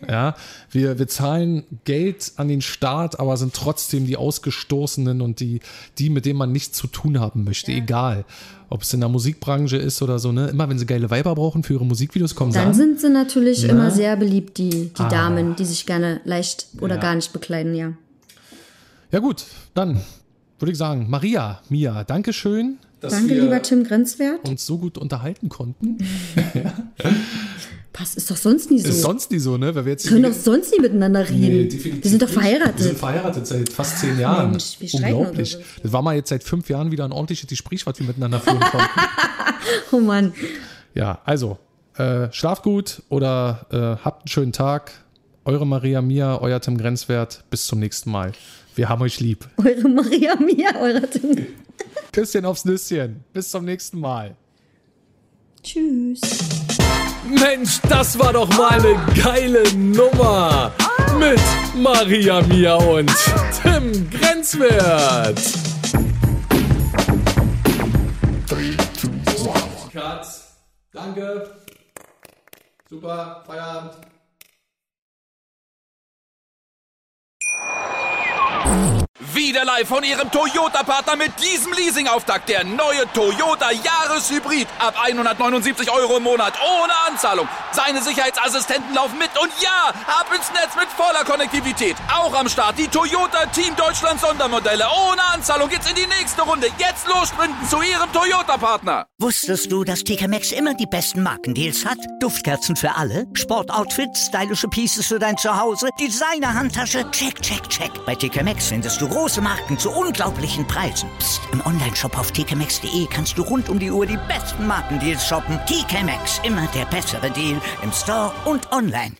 Ja, wir zahlen Geld an den Staat, aber sind trotzdem die Ausgestoßenen und die, mit denen man nichts zu tun haben möchte, egal. Ob es in der Musikbranche ist oder so, ne? Immer wenn sie geile Weiber brauchen für ihre Musikvideos, kommen sie an. Dann sind sie natürlich immer sehr beliebt, die Damen, die sich gerne leicht oder gar nicht bekleiden, ja. Ja gut, dann würde ich sagen, Maria, Mia, Dankeschön, dass Danke, wir lieber Tim Grenzwert. uns so gut unterhalten konnten. Passt, ist doch sonst nie so. Ist sonst nie so, ne? Weil wir jetzt können doch sonst nie miteinander reden. Nee, definitiv wir sind doch nicht. verheiratet. Wir sind verheiratet seit fast 10 Jahren. Mensch, wir streiten Unglaublich. oder so. Das war mal jetzt seit 5 Jahren wieder ein ordentliches Gespräch, was wir miteinander führen konnten. Oh Mann. Ja, also, schlaft gut oder habt einen schönen Tag. Eure Maria Mia, euer Tim Grenzwert. Bis zum nächsten Mal. Wir haben euch lieb. Eure Maria Mia, euer Tim. Küsschen aufs Nüsschen. Bis zum nächsten Mal. Tschüss. Mensch, das war doch mal eine geile Nummer. Mit Maria Mia und Tim Grenzwert. 3, 2, 1. Cut. Danke. Super. Feierabend. Wieder live von Ihrem Toyota-Partner mit diesem Leasing-Auftakt. Der neue Toyota Jahreshybrid. Ab 179 Euro im Monat. Ohne Anzahlung. Seine Sicherheitsassistenten laufen mit. Und ja, ab ins Netz mit voller Konnektivität. Auch am Start die Toyota Team Deutschland Sondermodelle. Ohne Anzahlung geht's in die nächste Runde. Jetzt los sprinten zu Ihrem Toyota-Partner. Wusstest du, dass TK Maxx immer die besten Markendeals hat? Duftkerzen für alle, Sportoutfits, stylische Pieces für dein Zuhause, Designer-Handtasche, check, check, check. Bei TK Maxx findest du große Marken zu unglaublichen Preisen. Psst. Im Onlineshop auf tkmaxx.de kannst du rund um die Uhr die besten Markendeals shoppen. TK Maxx, immer der bessere Deal im Store und online.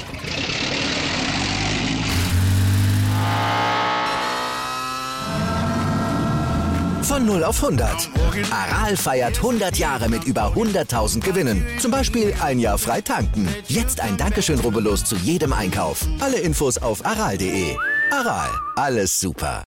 Von 0 auf 100. Aral feiert 100 Jahre mit über 100.000 Gewinnen. Zum Beispiel ein Jahr frei tanken. Jetzt ein Dankeschön, rubbellos zu jedem Einkauf. Alle Infos auf aral.de. Aral, alles super.